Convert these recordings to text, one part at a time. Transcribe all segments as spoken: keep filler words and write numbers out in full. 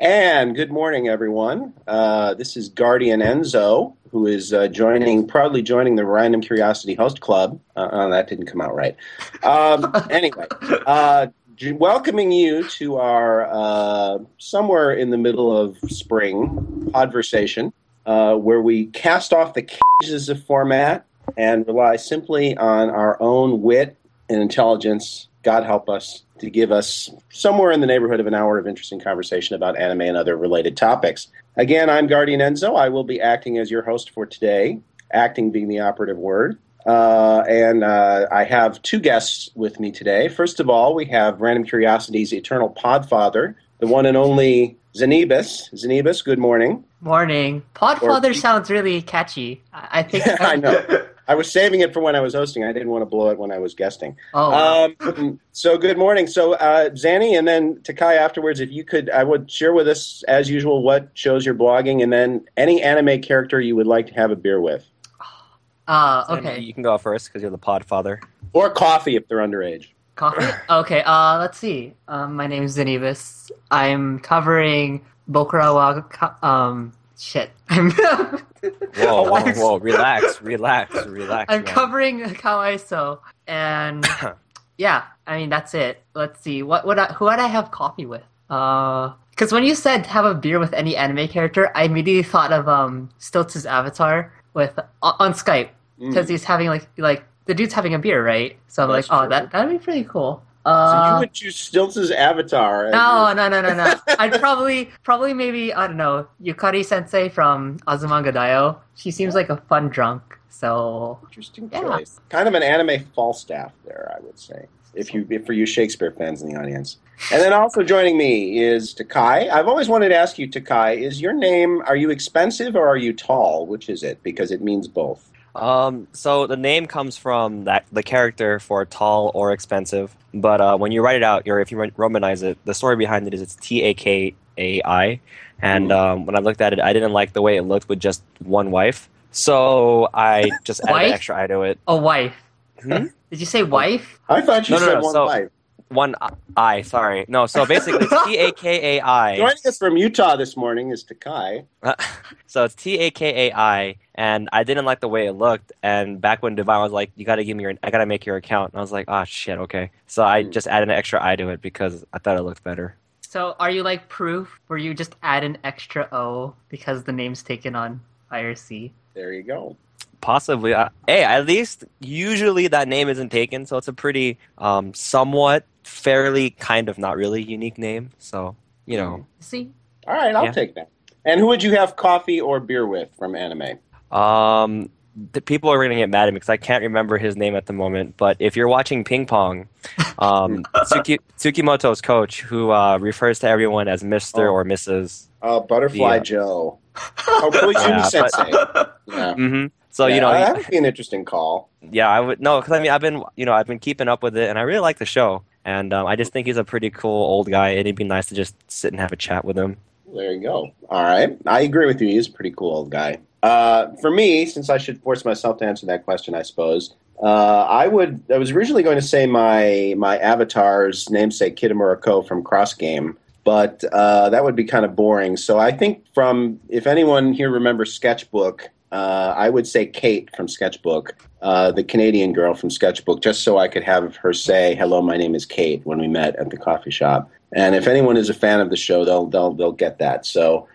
And good morning, everyone. Uh, this is Guardian Enzo, who is uh, joining, proudly joining the Random Curiosity Host Club. Uh, oh, that didn't come out right. Um, anyway, uh, welcoming you to our uh, somewhere in the middle of spring podversation, uh, where we cast off the cages of format and rely simply on our own wit and intelligence. God help us, to give us somewhere in the neighborhood of an hour of interesting conversation about anime and other related topics. Again, I'm Guardian Enzo. I will be acting as your host for today, acting being the operative word. Uh, and uh, I have two guests with me today. First of all, we have Random Curiosity's eternal podfather, the one and only Xenibus. Xenibus, good morning. Morning. Podfather or, sounds really catchy. I think yeah, I know. I was saving it for when I was hosting. I didn't want to blow it when I was guesting. Oh, wow. Um, so good morning. So uh, Zanny and then Takai afterwards, if you could, I would share with us, as usual, what shows you're blogging and then any anime character you would like to have a beer with. Uh, okay. You can go first because you're the podfather. Or coffee if they're underage. Coffee? Okay, uh, let's see. Um, my name is Xenibus. I'm covering Bokura wa... Um, shit. I'm... Whoa, whoa, whoa, relax, relax, relax. I'm man. covering Kawaiso, and yeah, I mean, that's it. Let's see, what would I, who would I have coffee with? Uh, because when you said have a beer with any anime character, I immediately thought of um Stiltz's avatar with on, on Skype, because mm. he's having like, like, the dude's having a beer, right? So I'm that's like, oh, true. that that'd be pretty cool. Uh, so you would choose Stiltz's avatar. No, your... no, no, no, no. I'd probably, probably maybe, I don't know, Yukari Sensei from Azumanga Daioh. She seems like a fun drunk, so... Interesting yeah. choice. Kind of an anime Falstaff there, I would say, if you, if for you Shakespeare fans in the audience. And then also joining me is Takai. I've always wanted to ask you, Takai, is your name, are you expensive or are you tall? Which is it? Because it means both. Um, so the name comes from that the character for tall or expensive, but uh, when you write it out, or if you romanize it, the story behind it is it's T A K A I, and um, when I looked at it, I didn't like the way it looked with just one wife, so I just added an extra I to it. A wife? Hmm? Did you say wife? I thought you no, no, said no, one so, wife. One I, sorry. No, so basically it's T A K A I. Joining us from Utah this morning is Takai. So it's T A K A I, and I didn't like the way it looked, and back when Divine was like, you gotta give me your, I gotta make your account, and I was like, oh shit, okay. So I just added an extra I to it because I thought it looked better. So are you like Proof, where you just add an extra O because the name's taken on I R C? There you go. Possibly. Uh, hey, at least usually that name isn't taken, so it's a pretty um, somewhat, fairly, kind of not really unique name. So, you know. See? All right, I'll yeah. take that. And who would you have coffee or beer with from anime? Um, the people are going to get mad at me because I can't remember his name at the moment. But if you're watching Ping Pong, um, Tsuki, Tsukimoto's coach, who uh, refers to everyone as Mister Oh. or Missus Oh, Butterfly yeah. Joe. Oh, Koizumi yeah, Sensei. But, yeah. Mm-hmm. So yeah, you know that would be an interesting call. Yeah, I would no, because I mean I've been you know I've been keeping up with it, and I really like the show, and um, I just think he's a pretty cool old guy, and it'd be nice to just sit and have a chat with him. There you go. All right, I agree with you. He's a pretty cool old guy. Uh, for me, since I should force myself to answer that question, I suppose uh, I would. I was originally going to say my my avatar's namesake Kitamura Ko from Cross Game. But uh, that would be kind of boring. So I think from, if anyone here remembers Sketchbook, uh, I would say Kate from Sketchbook, uh, the Canadian girl from Sketchbook, just so I could have her say, hello, my name is Kate, when we met at the coffee shop. And if anyone is a fan of the show, they'll they'll they'll get that. So,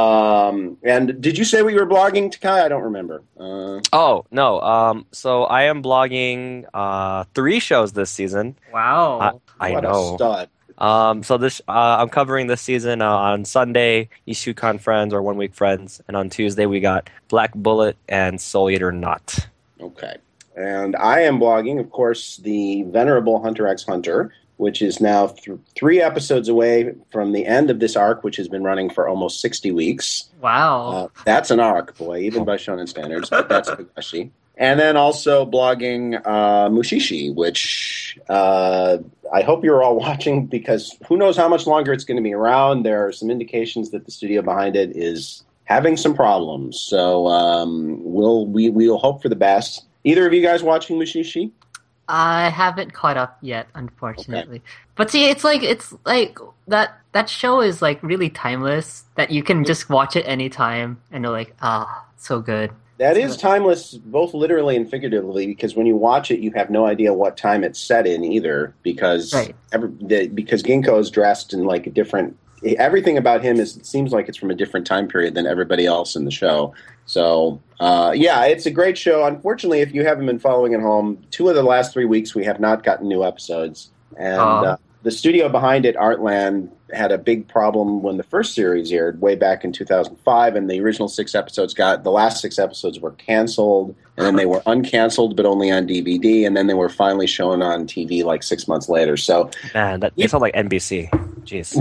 um, and did you say we were blogging, Takai? I don't remember. Uh, oh, no. Um, so I am blogging uh, three shows this season. Wow. I, I what know. a stud. Um, so this uh, I'm covering this season uh, on Sunday, Ishukan Friends or One Week Friends, and on Tuesday we got Black Bullet and Soul Eater Not. Okay. And I am blogging, of course, the venerable Hunter x Hunter, which is now th- three episodes away from the end of this arc, which has been running for almost sixty weeks. Wow. Uh, that's an arc, boy, even by shonen standards, but that's Higashi. And then also blogging uh, Mushishi, which uh, I hope you're all watching because who knows how much longer it's going to be around. There are some indications that the studio behind it is having some problems. So um, we'll we, we'll hope for the best. Either of you guys watching Mushishi? I haven't caught up yet, unfortunately. Okay. But see, it's like it's like that that show is like really timeless. That you can just watch it anytime, and you're like, ah, so good. That is timeless, both literally and figuratively, because when you watch it, you have no idea what time it's set in either, because right. every, the, because Ginkgo is dressed in like a different. Everything about him is seems like it's from a different time period than everybody else in the show. So, uh, yeah, it's a great show. Unfortunately, if you haven't been following at home, two of the last three weeks we have not gotten new episodes, and oh. uh, the studio behind it, Artland, had a big problem when the first series aired way back in two thousand five, and the original six episodes got, the last six episodes were canceled, and then they were uncanceled, but only on D V D, and then they were finally shown on T V like six months later. So, man, that, they sound like N B C. Jeez.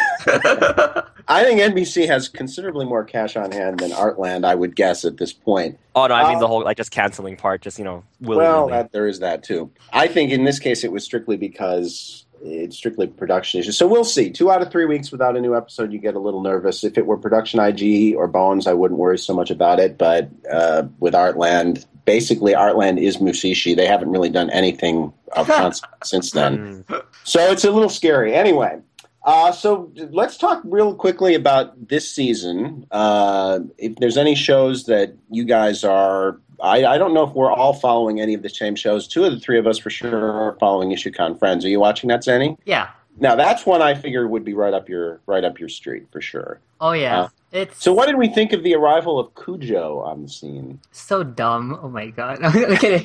I think N B C has considerably more cash on hand than Artland, I would guess, at this point. Oh, no, I mean uh, the whole, like, just canceling part, just, you know, well, that, there is that, too. I think in this case it was strictly because it's strictly production issues. So we'll see. Two out of three weeks without a new episode, you get a little nervous. If it were Production I G or Bones, I wouldn't worry so much about it. But uh, with Artland, basically Artland is Musishi. They haven't really done anything of consequence since then. So it's a little scary. Anyway. Uh, so let's talk real quickly about this season. Uh, if there's any shows that you guys are, I, I don't know if we're all following any of the same shows. Two of the three of us for sure are following Ishukon Friends. Are you watching that, Zanny? Yeah. Now that's one I figured would be right up your right up your street for sure. Oh yeah. Uh, it's so what did we think of the arrival of Cujo on the scene? So dumb. Oh my god. I'm kidding.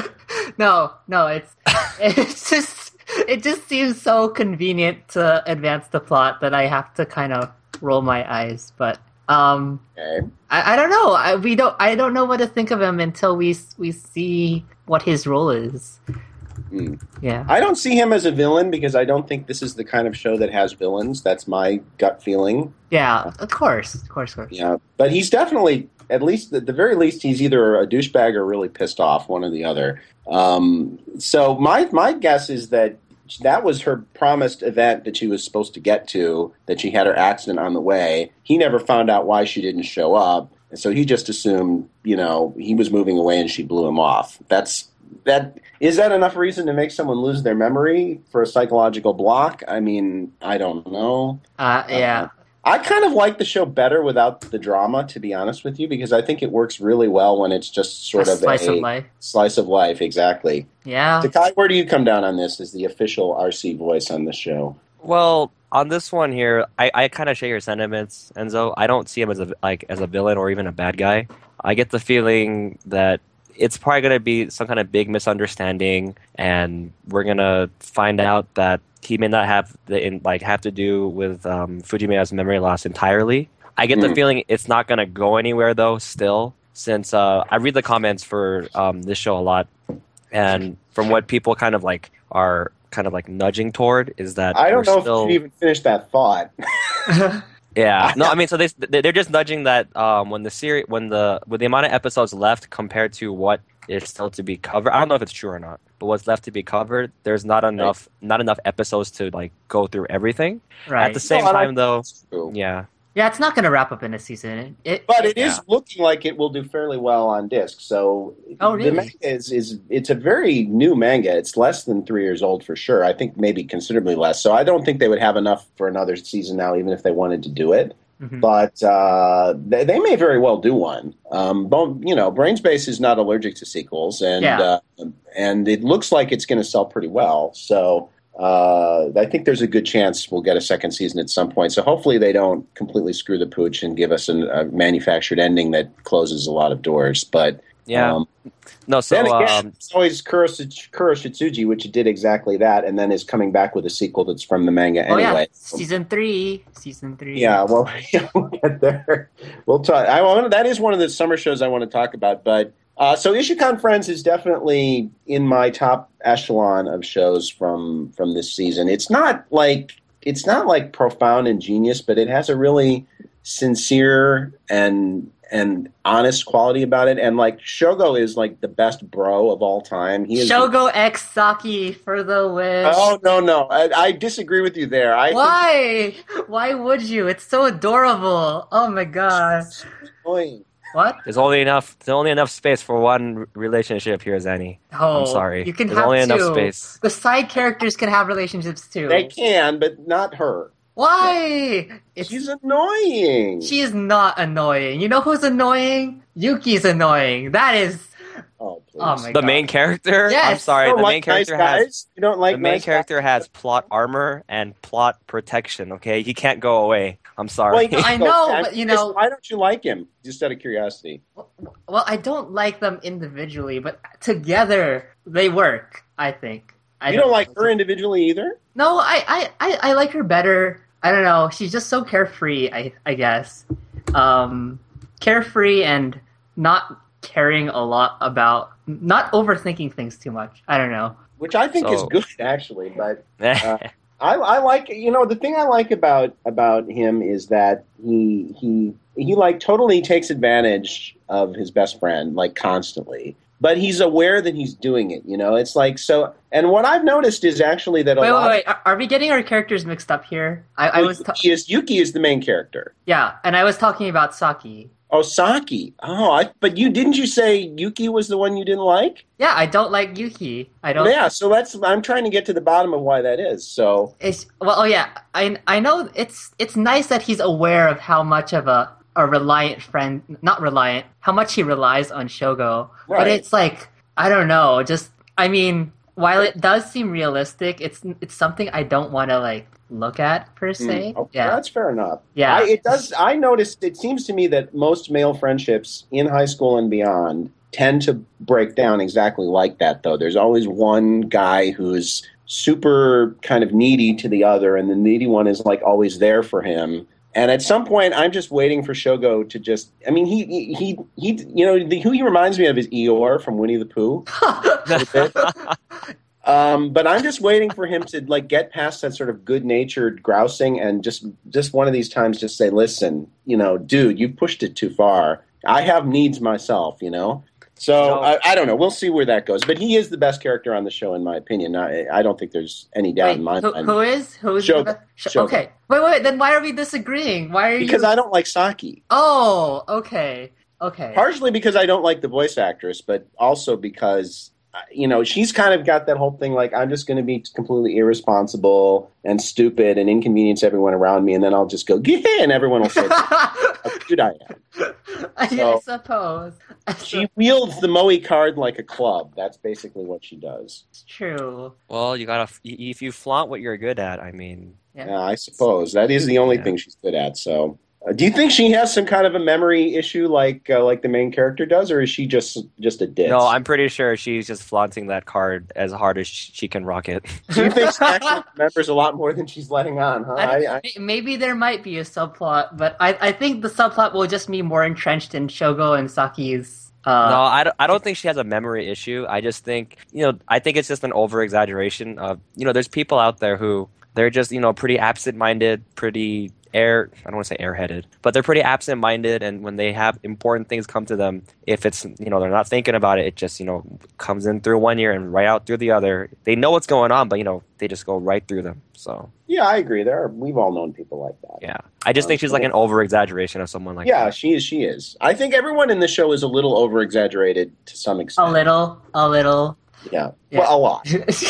no, no, it's it's just. It just seems so convenient to advance the plot that I have to kind of roll my eyes. But um, okay. I, I don't know. I we don't. I don't know what to think of him until we we see what his role is. Mm. Yeah, I don't see him as a villain because I don't think this is the kind of show that has villains. That's my gut feeling. Yeah, of course, of course, of course. Yeah, but he's definitely, at least at the very least, he's either a douchebag or really pissed off, one or the other. Um, so my my guess is that that was her promised event that she was supposed to get to, that she had her accident on the way. He never found out why she didn't show up, and so he just assumed, you know, he was moving away and she blew him off. That's that. Is that enough reason to make someone lose their memory for a psychological block? I mean, I don't know. Uh, yeah. Uh, I kind of like the show better without the drama, to be honest with you, because I think it works really well when it's just sort a of slice a of life. Slice of life, exactly. Yeah. Takai, where do you come down on this as the official R C voice on this show? Well, on this one here, I, I kind of share your sentiments, Enzo. I don't see him as a like as a villain or even a bad guy. I get the feeling that it's probably going to be some kind of big misunderstanding, and we're going to find out that he may not have the in, like have to do with um, Fujimeya's memory loss entirely. I get mm. the feeling it's not going to go anywhere though. Still, since uh, I read the comments for um, this show a lot, and from what people kind of like are kind of like nudging toward is that I don't know still... if you even finished that thought. Yeah, no, I mean, so they they're just nudging that um, when the series, when the with the amount of episodes left compared to what is still to be covered. I don't know if it's true or not, but what's left to be covered, there's not enough right. not enough episodes to like go through everything. Right. At the same no, time, though, yeah. Yeah, it's not going to wrap up in a season. It, but it yeah. is looking like it will do fairly well on disc. So oh, really? the manga is, is it's a very new manga. It's less than three years old for sure. I think maybe considerably less. So I don't think they would have enough for another season now, even if they wanted to do it. Mm-hmm. But uh, they, they may very well do one. Um, Bone, you know, Brainspace is not allergic to sequels, and yeah. uh, and it looks like it's going to sell pretty well. So. Uh, I think there's a good chance we'll get a second season at some point. So hopefully they don't completely screw the pooch and give us an, a manufactured ending that closes a lot of doors. But yeah, um, no. So then again, um, it's always Kuro, Kuro Shitsuji, which did exactly that, and then is coming back with a sequel that's from the manga oh, anyway. Yeah. Season three, season three. Yeah, well, we'll get there. We'll talk. I want that is one of the summer shows I want to talk about, but. Uh, so Ishukon Friends is definitely in my top echelon of shows from from this season. It's not like it's not like profound and genius, but it has a really sincere and and honest quality about it. And like Shogo is like the best bro of all time. He is Shogo X Saki for the win. Oh no no, I, I disagree with you there. I Why? Think... Why would you? It's so adorable. Oh my god. Annoying. What? There's only enough. There's only enough space for one r- relationship here, Zenny. Oh, I'm sorry. You can There's have only two. enough space. The side characters can have relationships too. They can, but not her. Why? It's, She's annoying. she is not annoying. You know who's annoying? Yuki's annoying. That is. Oh, please. Oh my The god. main character. Yes. I'm sorry. You don't The like main character nice has. guys? You don't like The main nice character guys? has plot armor and plot protection. Okay, he can't go away. I'm sorry. Well, he doesn't I go- know, I'm but, you curious, know- why don't you like him? Just out of curiosity. Well, I don't like them individually, but together they work. I think. I You don't like her individually either? No, I, I, I, I like her better. I don't know. She's just so carefree. I, I guess, um, carefree and not caring a lot about, not overthinking things too much. I don't know. Which I think is So- good, actually. But uh, I, I like, you know, the thing I like about about him is that he he he like totally takes advantage of his best friend, like constantly. But he's aware that he's doing it. You know, it's like so. And what I've noticed is actually that a Wait, wait, lot. wait. Are, are we getting our characters mixed up here? I, I Of, was, ta- Yuki is Yuki is the main character. yeah, and I was talking about Saki. Oh, Saki. Oh, I, but you didn't you say Yuki was the one you didn't like? Yeah, I don't like Yuki. I don't. Yeah, so that's I'm trying to get to the bottom of why that is. So It's well, oh yeah, I I know it's it's nice that he's aware of how much of a a reliant friend, not reliant, how much he relies on Shogo. But Right. it's like I don't know, just I mean, while it does seem realistic, it's it's something I don't want to like look at per se. Mm, okay, Yeah, that's fair enough. Yeah. I, it does. I noticed. It seems to me that most male friendships in high school and beyond tend to break down exactly like that. Though there's always one guy who's super kind of needy to the other, and the needy one is like always there for him. And at some point, I'm just waiting for Shogo to just. I mean, he he he, he you know the, who he reminds me of is Eeyore from Winnie the Pooh. Um, but I'm just waiting for him to like get past that sort of good-natured grousing and just just one of these times just say, "Listen, you know, dude, you pushed it too far. I have needs myself, you know." So No. I, I don't know. We'll see where that goes. But he is the best character on the show, in my opinion. I, I don't think there's any doubt Wait, in my who, mind who is who is Shogo. the best? Sh- Shogo. Okay, wait, wait. Then why are we disagreeing? Why are because you? I don't like Saki. Oh, okay, okay. Partially because I don't like the voice actress, but also because, uh, you know, she's kind of got that whole thing like, I'm just going to be completely irresponsible and stupid and inconvenience everyone around me, and then I'll just go, yeah, and everyone will say how cute I am. I So- suppose. She wields the Moe card like a club. That's basically what she does. It's true. Well, you gotta. f- y- If you flaunt what you're good at, I mean, Yeah. Yeah, I suppose. That is the only Yeah. thing she's good at, so... Uh, do you think she has some kind of a memory issue like uh, like the main character does, or is she just just a ditz? no, I'm pretty sure she's just flaunting that card as hard as sh- she can rock it. Do you think she actually remembers a lot more than she's letting on, huh? I, I, I, maybe there might be a subplot, but I, I think the subplot will just be more entrenched in Shogo and Saki's. Uh, no, I don't, I don't think she has a memory issue. I just think, you know, I think it's just an over exaggeration of, you know, there's people out there who they're just, you know, pretty absent minded, pretty air, I don't want to say airheaded, but they're pretty absent minded. And when they have important things come to them, if it's, you know, they're not thinking about it, it just, you know, comes in through one ear and right out through the other. They know what's going on, but, you know, they just go right through them. So, yeah, I agree. There, are, we've all known people like that. yeah. I just think she's like an over exaggeration of someone like Yeah, that. she is. She is. I think everyone in the show is a little over exaggerated to some a extent. little, a little. Yeah. Yeah. Well, a lot.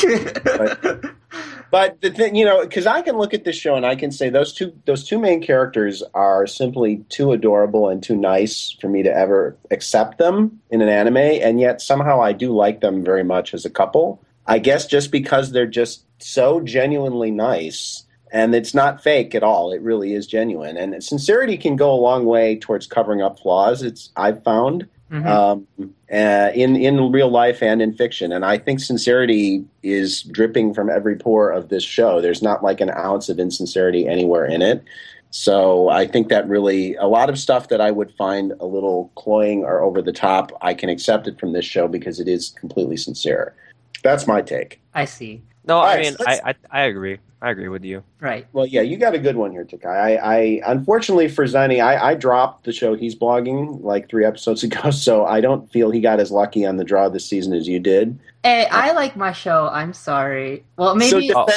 But the thing, you know, because I can look at this show and I can say those two those two main characters are simply too adorable and too nice for me to ever accept them in an anime, and yet somehow I do like them very much as a couple. I guess just because they're just so genuinely nice, and it's not fake at all. It really is genuine, and sincerity can go a long way towards covering up flaws. It's I've found. Mhm. Um, uh, in in real life and in fiction, and I think sincerity is dripping from every pore of this show. There's not like an ounce of insincerity anywhere in it. So I think that really a lot of stuff that I would find a little cloying or over the top, I can accept it from this show because it is completely sincere. That's my take. I see. No, All I right, mean, so let's- I, I I agree. I agree with you. Right. Well, yeah, you got a good one here, Takai. I, I unfortunately for Zenny, I, I dropped the show he's blogging like three episodes ago, so I don't feel he got as lucky on the draw this season as you did. Hey, I like my show. I'm sorry. Well, So maybe. defend it.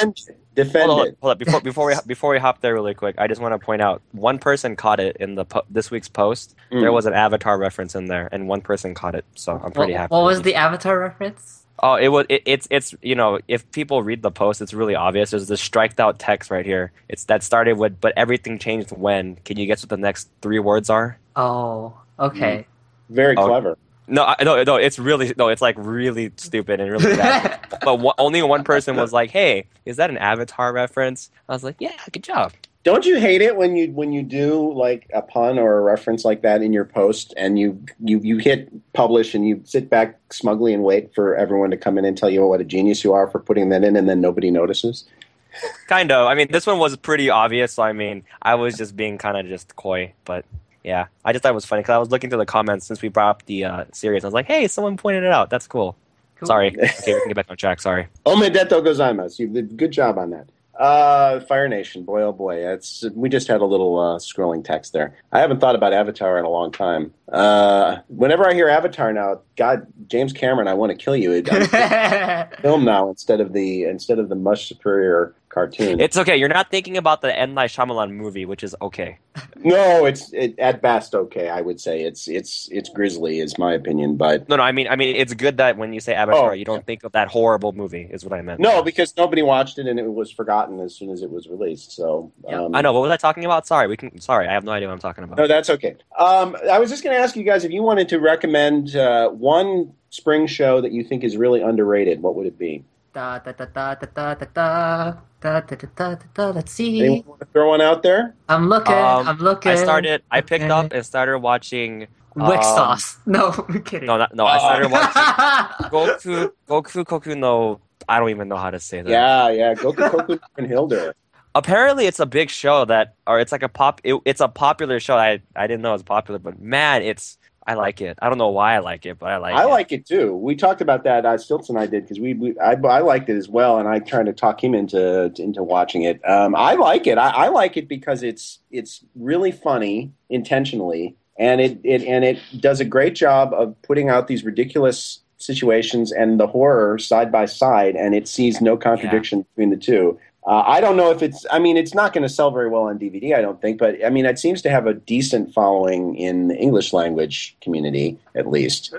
Defend Hold on, it. hold on. Before before we before we hop there really quick, I just want to point out one person caught it in the po- this week's post. Mm. There was an Avatar reference in there, and one person caught it. So I'm pretty What, happy. what was the Avatar reference? Oh, it was. It, it's it's you know, if people read the post, it's really obvious. There's this striked out text right here. It's that started with, but everything changed when. Can you guess what the next three words are? Oh, okay. Very Oh. clever. No, I, no, no. It's really no. It's like really stupid and really bad. But one, only one person was like, "Hey, is that an Avatar reference?" I was like, "Yeah, good job." Don't you hate it when you when you do like a pun or a reference like that in your post and you you, you hit publish and you sit back smugly and wait for everyone to come in and tell you what a genius you are for putting that in and then nobody notices? Kind of. I mean, this one was pretty obvious. So I mean, I was just being kind of just coy, but yeah, I just thought it was funny because I was looking through the comments since we brought up the uh, series. I was like, "Hey, someone pointed it out. That's cool." Cool. Sorry. Okay, we can get back on track. Sorry. Omedeto gozaimasu. You did good job on that. Uh, Fire Nation, boy oh boy, it's we just had a little uh, scrolling text there. I haven't thought about Avatar in a long time. Uh, whenever I hear Avatar now, God, James Cameron, I want to kill you. I'm film now instead of the instead of the much superior cartoon. It's okay. You're not thinking about the M. Night Shyamalan movie, which is okay. No, it's it, at best okay. I would say it's it's it's grisly, is my opinion. But No, no. I mean, I mean, it's good that when you say Avatar, Oh, you don't yeah. think of that horrible movie. Is what I meant. no, because nobody watched it and it was forgotten as soon as it was released. So Yeah. um, I know. What was I talking about? Sorry. We can. Sorry, I have no idea what I'm talking about. No, that's okay. Um, I was just going to ask you guys if you wanted to recommend uh, one spring show that you think is really underrated. What would it be? Da, da, da, da, da, da, da, da, da, da, da, da, da. Let's see. Anyone want to throw one out there? I'm looking. Um, I'm looking. I started. I picked Okay. up and started watching. Wick um, sauce. No, I'm kidding. No, not, no. I started watching Goku. Goku Koku no. I don't even know how to say that. Yeah, yeah. Goku, Goku, and Hilder. Apparently, it's a big show that, or it's like a pop. It, it's a popular show. I I didn't know it was popular, but man, it's. I like it. I don't know why I like it, but I like I it. like it too. We talked about that. Uh, Stilts and I did because we, we I, I liked it as well, and I tried to talk him into into watching it. Um, I like it. I, I like it because it's it's really funny intentionally, and it, it and it does a great job of putting out these ridiculous situations and the horror side by side, and it sees no contradiction between the two. Uh, I don't know if it's. I mean, it's not going to sell very well on D V D, I don't think. But I mean, it seems to have a decent following in the English language community, at least.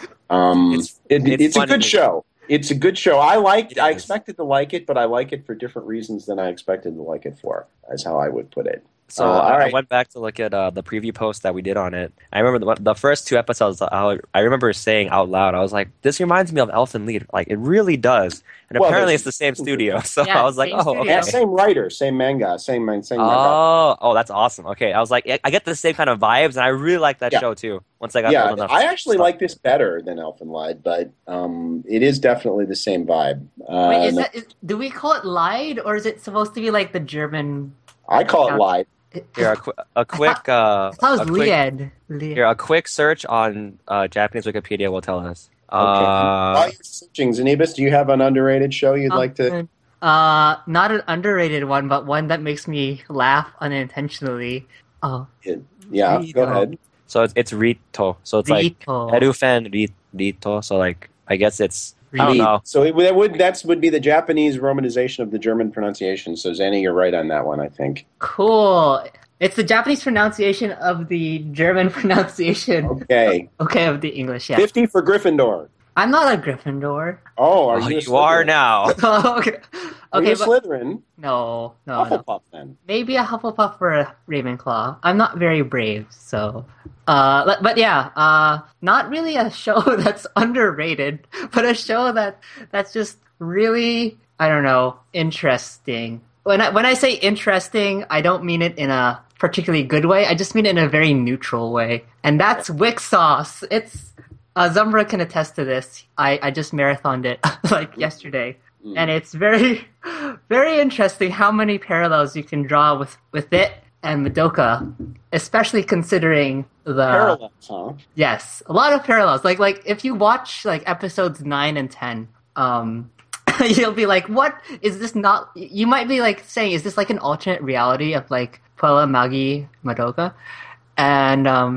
Um, It's- it, it's it's a funny. good show. It's a good show. I liked. It I is. expected to like it, but I like it for different reasons than I expected to like it for. Is how I would put it. So Uh, all I, I right. went back to look at uh, the preview post that we did on it. I remember the, the first two episodes. I, I remember saying out loud, I was like, "This reminds me of Elfen Lied." Like it really does. And Well, apparently, there's- it's the same studio. So Yeah, I was like, same "Oh, studio. okay." Yeah, same writer, same manga, same man, same manga. Oh, oh, that's awesome. Okay, I was like, I I get the same kind of vibes, and I really like that Yeah. show too. Once I got Yeah, old enough, I to actually stop. like this better than Elfen Lied, but um, it is definitely the same vibe. Uh, Wait, is no- that, is, do we call it lied or is it supposed to be like the German? I call it Lied. Here, a, qu- a quick, uh, I thought a it was quick, Lied. Lied. here, a quick search on uh, Japanese Wikipedia will tell us. Okay. Uh, While you're searching, Zanibus, do you have an underrated show you'd like to? Uh, not an underrated one, but one that makes me laugh unintentionally. Oh, Yeah, go Rito. ahead. so it's, it's Rito. So it's like Rito. Erufen Ri- Rito. So like, I guess it's I don't Reed. know. So it, that would that's would be the Japanese romanization of the German pronunciation. So Zanny, you're right on that one, I think. Cool. It's the Japanese pronunciation of the German pronunciation. Okay, Okay, of the English. Yeah, fifty for Gryffindor. I'm not a Gryffindor. Oh, are Oh, you? a you are Slytherin? now. okay, Are okay, you a but Slytherin? no, no, no. Hufflepuff then. Maybe a Hufflepuff or a Ravenclaw. I'm not very brave, so. Uh, but, but yeah, uh, not really a show that's underrated, but a show that that's just really, I don't know, interesting. When I when I say interesting, I don't mean it in a particularly good way. I just mean it in a very neutral way, and that's Wick Sauce. It's uh, Zumbra can attest to this. I I just marathoned it like yesterday. Mm. And it's very, very interesting how many parallels you can draw with, with it and Madoka, especially considering the Parallels, huh? yes, a lot of parallels. Like like if you watch like episodes nine and ten, um, you'll be like, "What is this? Not?" You might be like saying, "Is this like an alternate reality of like Puella, Magi, Madoka?" And um,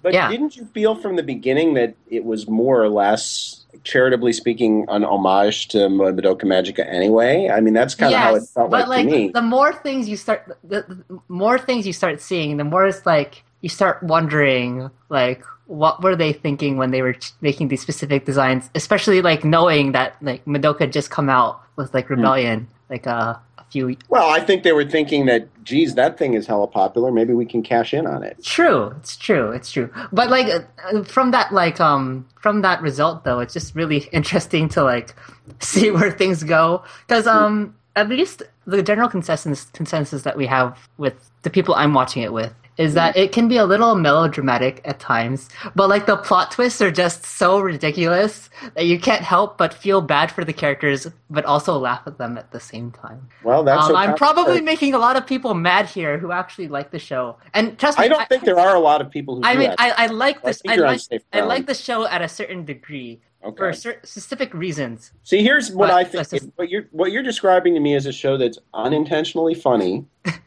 But yeah. didn't you feel from the beginning that it was more or less, charitably speaking, an homage to Madoka Magica anyway? I mean, that's kind of yes, how it felt but like, like to me. the more things you start, the, the more things you start seeing, the more it's like you start wondering, like, what were they thinking when they were ch- making these specific designs? Especially like knowing that like Madoka had just come out with like Rebellion, mm. like uh, a few. Well, I think they were thinking that, geez, that thing is hella popular. Maybe we can cash in on it. True, it's true, it's true. But like uh, from that, like um, from that result though, it's just really interesting to like see where things go because um, at least the general consensus consensus that we have with the people I'm watching it with is that it can be a little melodramatic at times, but like the plot twists are just so ridiculous that you can't help but feel bad for the characters, but also laugh at them at the same time. Well, that's. Um, I'm probably making a lot of people mad here who actually like the show, and trust me, I don't I, think there are a lot of people who. I do mean, that. I, I like this. I, I, like, I like the show at a certain degree. Okay. For certain specific reasons. See, here's what but, I think. Just, what you're what you're describing to me is a show that's unintentionally funny,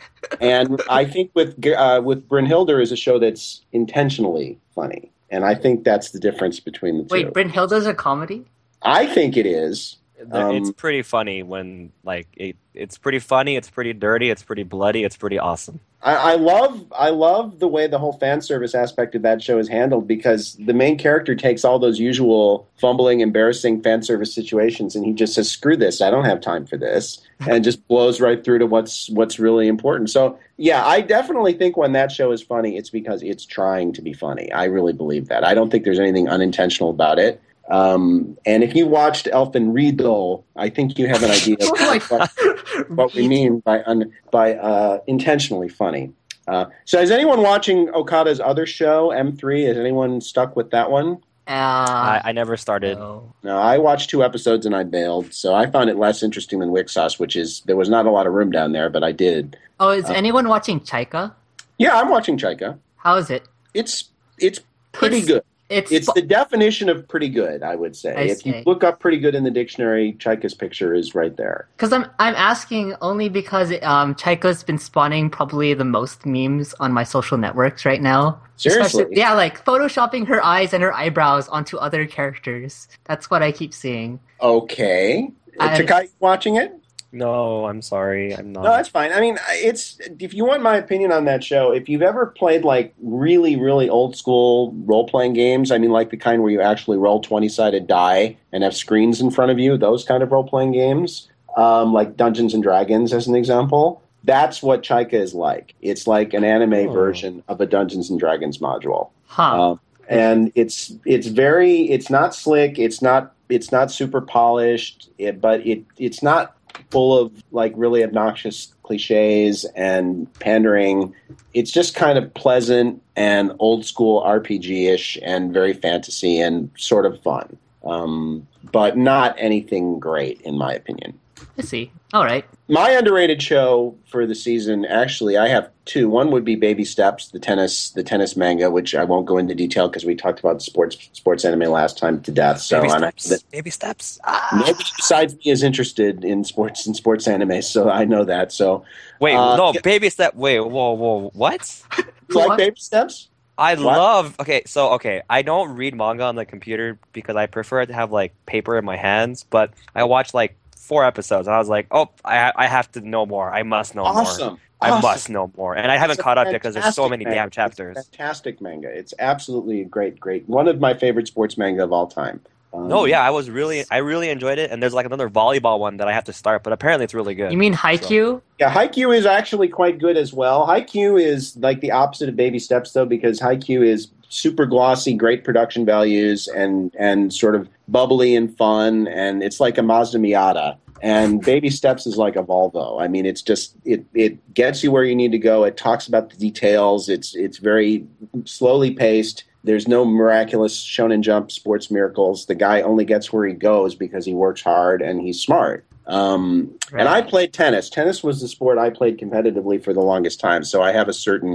and I think with uh, with Brynhilde is a show that's intentionally funny, and I think that's the difference between the two. Wait, Brynhilde's a comedy? I think it is. Um, it's pretty funny when like it, it's pretty funny. It's pretty dirty. It's pretty bloody. It's pretty awesome. I, I love I love the way the whole fan service aspect of that show is handled because the main character takes all those usual fumbling, embarrassing fan service situations and he just says, "Screw this! I don't have time for this," and just blows right through to what's what's really important. So yeah, I definitely think when that show is funny, it's because it's trying to be funny. I really believe that. I don't think there's anything unintentional about it. Um, and if you watched Elfen Riedel, I think you have an idea of oh what, what we mean by un, by uh, intentionally funny. Uh, so is anyone watching Okada's other show, M three? Is anyone stuck with that one? Uh, I, I never started. No. No, I watched two episodes and I bailed. So I found it less interesting than Wixos, which is, there was not a lot of room down there, but I did. Oh, is uh, anyone watching Chaika? Yeah, I'm watching Chaika. How is it? It's it's pretty It's- good. It's, It's the definition of pretty good, I would say. I if see. you look up pretty good in the dictionary, Chaika's picture is right there. Because I'm I'm asking only because um, Chaika's been spawning probably the most memes on my social networks right now. Seriously? Especially- yeah, like photoshopping her eyes and her eyebrows onto other characters. That's what I keep seeing. Okay. I- Takai, watching it? No, I'm sorry. I'm not. No, that's fine. I mean, it's if you want my opinion on that show, if you've ever played like really, really old school role playing games, I mean, like the kind where you actually roll twenty sided die and have screens in front of you, those kind of role playing games, um, like Dungeons and Dragons, as an example. That's what Chaika is like. It's like an anime Oh. version of a Dungeons and Dragons module. Huh. Um, and it's it's very it's not slick. It's not it's not super polished. It, but it it's not full of like really obnoxious cliches and pandering. It's just kind of pleasant and old school R P G-ish and very fantasy and sort of fun. Um, but not anything great in my opinion. I see. All right. My underrated show for the season, actually, I have two. One would be Baby Steps, the tennis, the tennis manga, which I won't go into detail because we talked about sports sports anime last time to death. So baby I'm steps. Baby steps. Ah. nobody besides me is interested in sports and sports anime, so I know that. So Wait, uh, no, yeah. baby step. Wait, whoa, whoa, what? you like What? Baby Steps? I What? love. Okay, so okay, I don't read manga on the computer because I prefer to have like paper in my hands. But I watched like four episodes, and I was like, oh, I I have to know more. I must know more. Awesome. I Awesome. must know more, and I haven't It's a caught up yet because there's so fantastic many manga. damn chapters. It's a fantastic manga. It's absolutely great, great. One of my favorite sports manga of all time. Um, No, yeah, I was really, I really enjoyed it, and there's like another volleyball one that I have to start, but apparently it's really good. You mean Haikyuu? Yeah, Haikyuu is actually quite good as well. Haikyuu is like the opposite of Baby Steps, though, because Haikyuu is super glossy, great production values, and and sort of bubbly and fun, and it's like a Mazda Miata. And Baby Steps is like a Volvo. I mean, it's just it it gets you where you need to go. It talks about the details. It's it's very slowly paced. There's no miraculous Shonen Jump sports miracles. The guy only gets where he goes because he works hard and he's smart. Um, Right. And I played tennis. Tennis was the sport I played competitively for the longest time, so I have a certain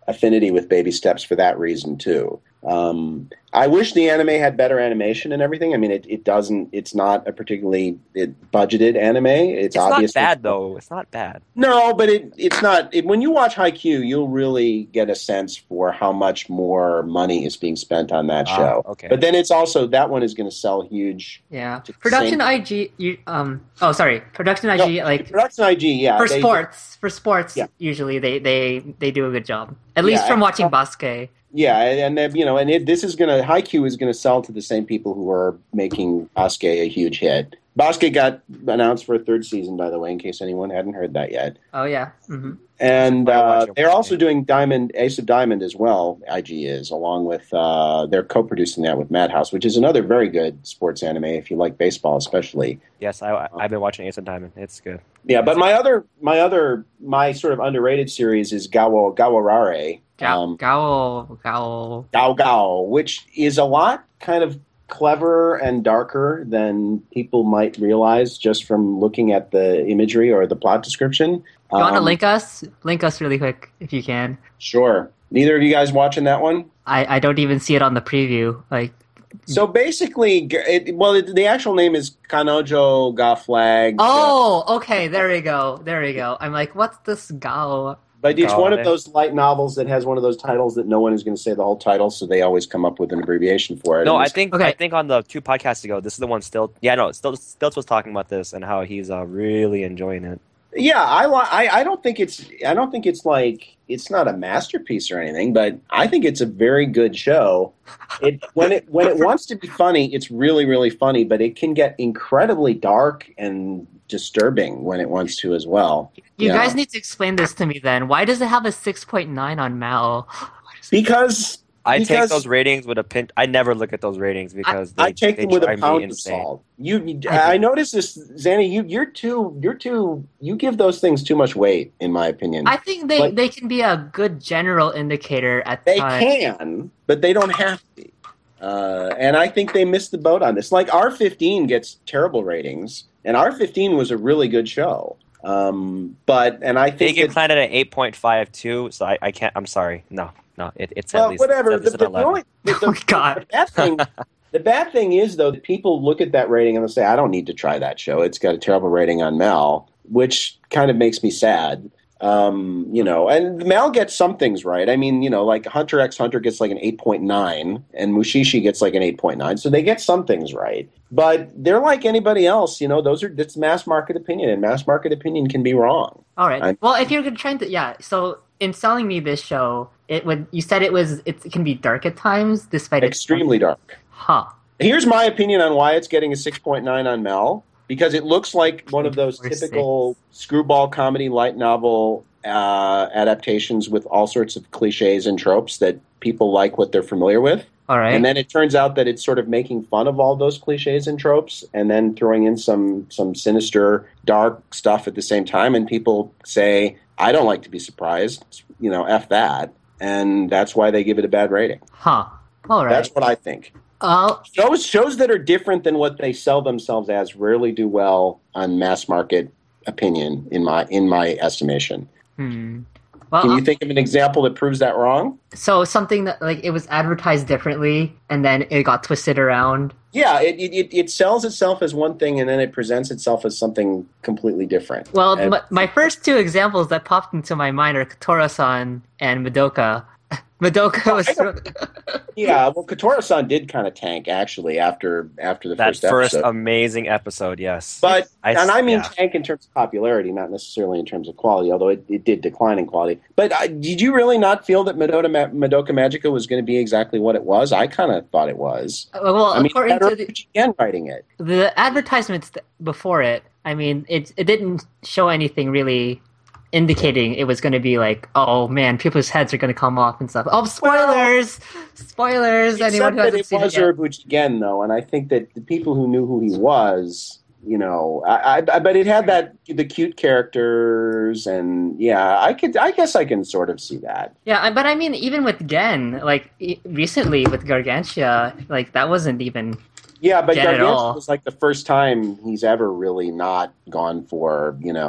affinity with Baby Steps for that reason too. Um, I wish the anime had better animation and everything. I mean, it, it doesn't. It's not a particularly it, budgeted anime. It's, It's not obviously bad though. It's not bad. No, but it, it's not. It, when you watch Haikyuu, you'll really get a sense for how much more money is being spent on that Ah, show. okay. But then it's also that one is going to sell huge. Yeah, Just the production same- I G. You, um. Oh, sorry. Production I No, G. like Production I G, yeah, for they- sports. For sports, Yeah. usually they, they they do a good job. At least Yeah, from and- watching Basque. Yeah, and, and then, you know, and it, this is going to Haikyuu is going to sell to the same people who are making Basque a huge hit. Basque got announced for a third season, by the way, in case anyone hadn't heard that yet. Oh yeah. hmm And That's why I watch uh, it they're with also me. doing Diamond, Ace of Diamond as well. I G is, along with uh, they're co-producing that with Madhouse, which is another very good sports anime if you like baseball, especially. Yes, I, I've been watching Ace of Diamond. It's good. Yeah, but my other, my other, my sort of underrated series is Gawa Gawarare, Gao um, Gao Gao. Gao Gao, which is a lot kind of clever and darker than people might realize just from looking at the imagery or the plot description. You want to Um, link us? Link us really quick if you can. Sure. Neither of you guys watching that one? I, I don't even see it on the preview. Like, So basically, it, well, it, the actual name is Kanojo Ga Flag. oh, okay, there we go, there we go. I'm like, what's this Gao? But it's Got one it. of those light novels that has one of those titles that no one is going to say the whole title, so they always come up with an abbreviation for it. No, And I this- think Okay. I think on the two podcasts ago, this is the one still. Yeah, no, still Stilts was talking about this and how he's uh, really enjoying it. Yeah, I, li- I I don't think it's I don't think it's like it's not a masterpiece or anything, but I think it's a very good show. It when it when it wants to be funny, it's really really funny, but it can get incredibly dark and disturbing when it wants to as well. You Yeah. guys need to explain this to me then. Why does it have a six point nine on Mal? Because I take Because- those ratings with a pinch. I never look at those ratings because they, I take they them with a drive me pound of insane. salt. You, you I I, noticed this, Zanny. You, you're too, you're too, you give those things too much weight, in my opinion. I think they, Like- they can be a good general indicator at they times. can, but they don't have to. be. Uh, and I think they missed the boat on this. Like R fifteen gets terrible ratings, and R fifteen was a really good show. Um, but and I They think get that, planted at eight point five two, so I, I can't. I'm sorry. No, no, it, it's at well, least whatever. It's The, at the, least an only, the, the, Oh, God. the bad thing, the bad thing is though that people look at that rating and they'll say, "I don't need to try that show. It's got a terrible rating on Mel," which kind of makes me sad. Um, you know, and Mal gets some things right. I mean, you know, like Hunter x Hunter gets like an eight point nine and Mushishi gets like an eight point nine. So they get some things right. But they're like anybody else, you know, those are that's mass market opinion, and mass market opinion can be wrong. All right. I'm- Well, if you're trying to, yeah. So in selling me this show, it would. You said it was. It can be dark at times, despite its- Extremely dark. Huh. Here's my opinion on why it's getting a six point nine on Mel. Because it looks like one of those Or typical screwball comedy light novel uh, adaptations with all sorts of cliches and tropes that people like what they're familiar with. All right. And then it turns out that it's sort of making fun of all those cliches and tropes and then throwing in some some sinister, dark stuff at the same time. And people say, I don't like to be surprised. You know, F that. And that's why they give it a bad rating. huh. All right. That's what I think. Oh, Shows shows that are different than what they sell themselves as rarely do well on mass market opinion in my in my estimation. hmm. Well, Can uh, you think of an example that proves that wrong? so something that like it was advertised differently, and then it got twisted around. Yeah, it, it it- it sells itself as one thing and then it presents itself as something completely different. Well, And- my, my first two examples that popped into my mind are Kotora-san and Madoka. Madoka was. I don't- yeah, well, Kotora-san did kind of tank actually after after the That first first, episode. amazing episode, yes. But I- and I mean yeah. tank in terms of popularity, not necessarily in terms of quality. Although it, it did decline in quality. But uh, did you really not feel that Madoka, Ma- Madoka Magica was going to be exactly what it was? I kind of thought it was. well, I mean, according better to the, again writing it. the advertisements th- before it, I mean, it it didn't show anything really indicating it was going to be like, oh man, people's heads are going to come off and stuff. Oh, spoilers! Spoilers! Anyone Except who that hasn't it seen was it yet. Urobuchi again, though, and I think that the people who knew who he was, you know, I, I, I but it had that the cute characters, and yeah, I could, I guess, I can sort of see that. Yeah, I- but I mean, even with Gen, like e- recently with Gargantia, like that wasn't even. Yeah, but Get it Gargantua all. was like the first time he's ever really not gone for, you know,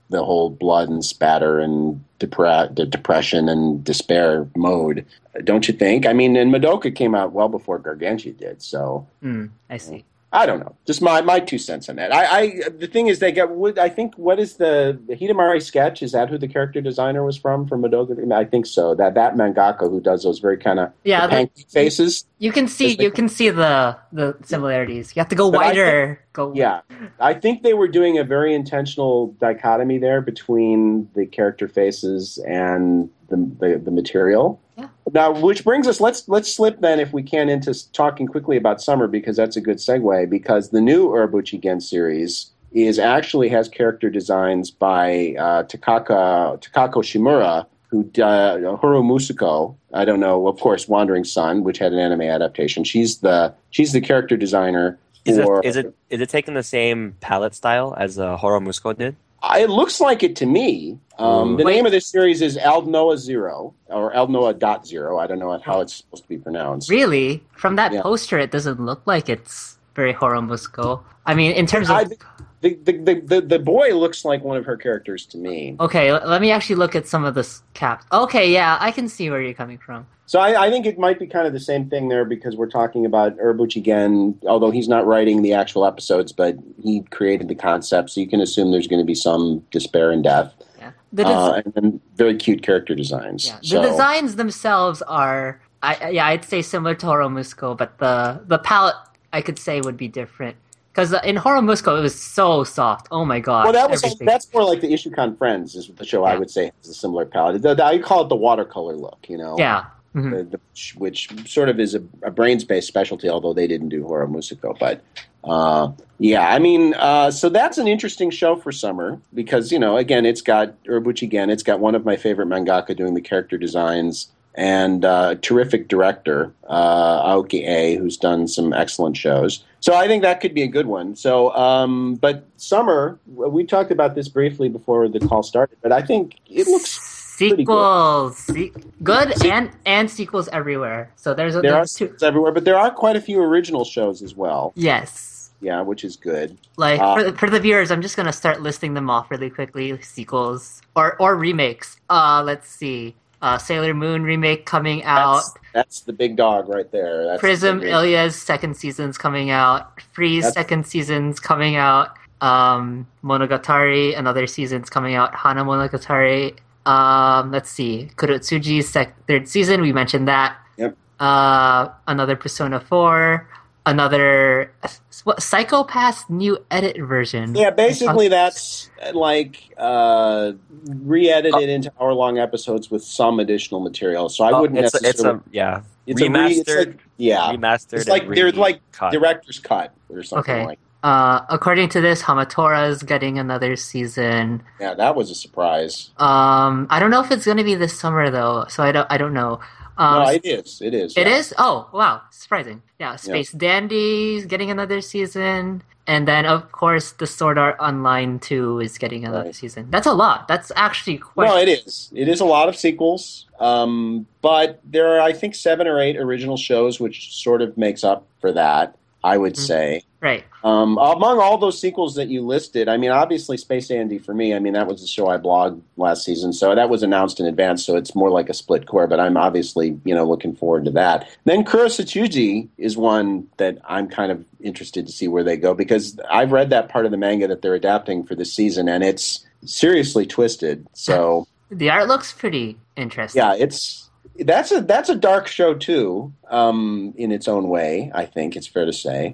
the whole blood and spatter and depre- the depression and despair mode, don't you think? I mean, and Madoka came out well before Gargantua did, so Mm, I see. I don't know. Just my, my two cents on that. I, I the thing is, they get. I think what is the, the Hidamari sketch? Is that who the character designer was from from Madoka? I think so. That that mangaka who does those very kind of Yeah, the- pancake faces. You can see Is the- you can see the the similarities. You have to go But I wider. Go Yeah, I think they were doing a very intentional dichotomy there between the character faces and the the, the material. Yeah. Now, which brings us, let's let's slip then, if we can, into talking quickly about Summer, because that's a good segue, because the new Urobuchi Gen series is actually has character designs by uh, Takaka, Takako Shimura, who uh, Hiro Musuko, I don't know, of course, Wandering Sun, which had an anime adaptation. She's the she's the character designer Is it, for... is it is it taking the same palette style as uh, Horo Musko did? Uh, It looks like it to me. Um, Ooh. the Wait. name of this series is Aldnoah Zero, or Aldnoah Dot Zero. I don't know how it's supposed to be pronounced. Really? From that Yeah. poster, it doesn't look like it's very Horo Musko. I mean, in terms of... I, the, the, the, the, the boy looks like one of her characters to me. Okay, l- let me actually look at some of the s- caps. Okay, yeah, I can see where you're coming from. So I, I think it might be kind of the same thing there, because we're talking about Urobuchi Gen, although he's not writing the actual episodes, but he created the concept, so you can assume there's going to be some despair and death. Yeah. The, des- Uh, and then very cute character designs. yeah. the So- designs themselves are... I, I- yeah, I'd say similar to Horo Musko, but the, the palette, I could say, would be different. Because in Horo Musko, it was so soft. Oh my god. Well, that was everything. that's more like the Ishukan Friends is the show I would say has a similar palette. The, the, I call it the watercolor look, you know. Yeah. Mhm. The, the, which sort of is a, a brains-based specialty, although they didn't do Horo Musuko. But uh, yeah, I mean, uh, so that's an interesting show for summer because, you know, again, it's got Urobuchi Gen, it's got one of my favorite mangaka doing the character designs, and uh, terrific director, uh, Aoki A, who's done some excellent shows. So I think that could be a good one. So, um, but summer, we talked about this briefly before the call started, but I think it looks pretty good. Sequels. Se- good and, and sequels everywhere. So there's a There are there's two. sequels everywhere, but there are quite a few original shows as well. Yes. Yeah, which is good. Like Uh, for, the, for the viewers, I'm just gonna start listing them off really quickly. Sequels or or remakes. Uh, let's see. Uh, Sailor Moon remake coming out. That's, that's the big dog right there. That's Prism the big- Ilia's second season's coming out. Freeze That's- second season's coming out. Um, Monogatari another season's coming out. Hana Monogatari. Um, let's see. Kurotsuji's sec- third season. We mentioned that. Yep. Uh, another Persona four. Another what, Psychopath's new edit version. Yeah, basically that's uh, like uh, re-edited into hour-long episodes with some additional material. So I Oh, wouldn't it's a, it's necessarily. a yeah It's a re- remastered, it's like- yeah, remastered. it's like and they're like recut. director's cut or something Okay. like. Uh, according to this, Hamatora's getting another season. Yeah, that was a surprise. Um, I don't know if it's going to be this summer though, so I don't. I don't know. Um, no, it is. It is. It yeah. is? Oh, wow. Surprising. Yeah, Space Dandy's getting another season. And then, of course, the Sword Art Online two is getting another Right. season. That's a lot. That's actually quite... No, it is. It is a lot of sequels, um, but there are, I think, seven or eight original shows, which sort of makes up for that. I would Mhm. say. Right. Um, among all those sequels that you listed, I mean, obviously Space Dandy for me, I mean, that was the show I blogged last season, so that was announced in advance, so it's more like a split core, but I'm obviously, you know, looking forward to that. Then Kurosatsuji is one that I'm kind of interested to see where they go, because I've read that part of the manga that they're adapting for this season, and it's seriously twisted, so... The art looks pretty interesting. Yeah, it's... That's a that's a dark show too, um, in its own way. I think it's fair to say.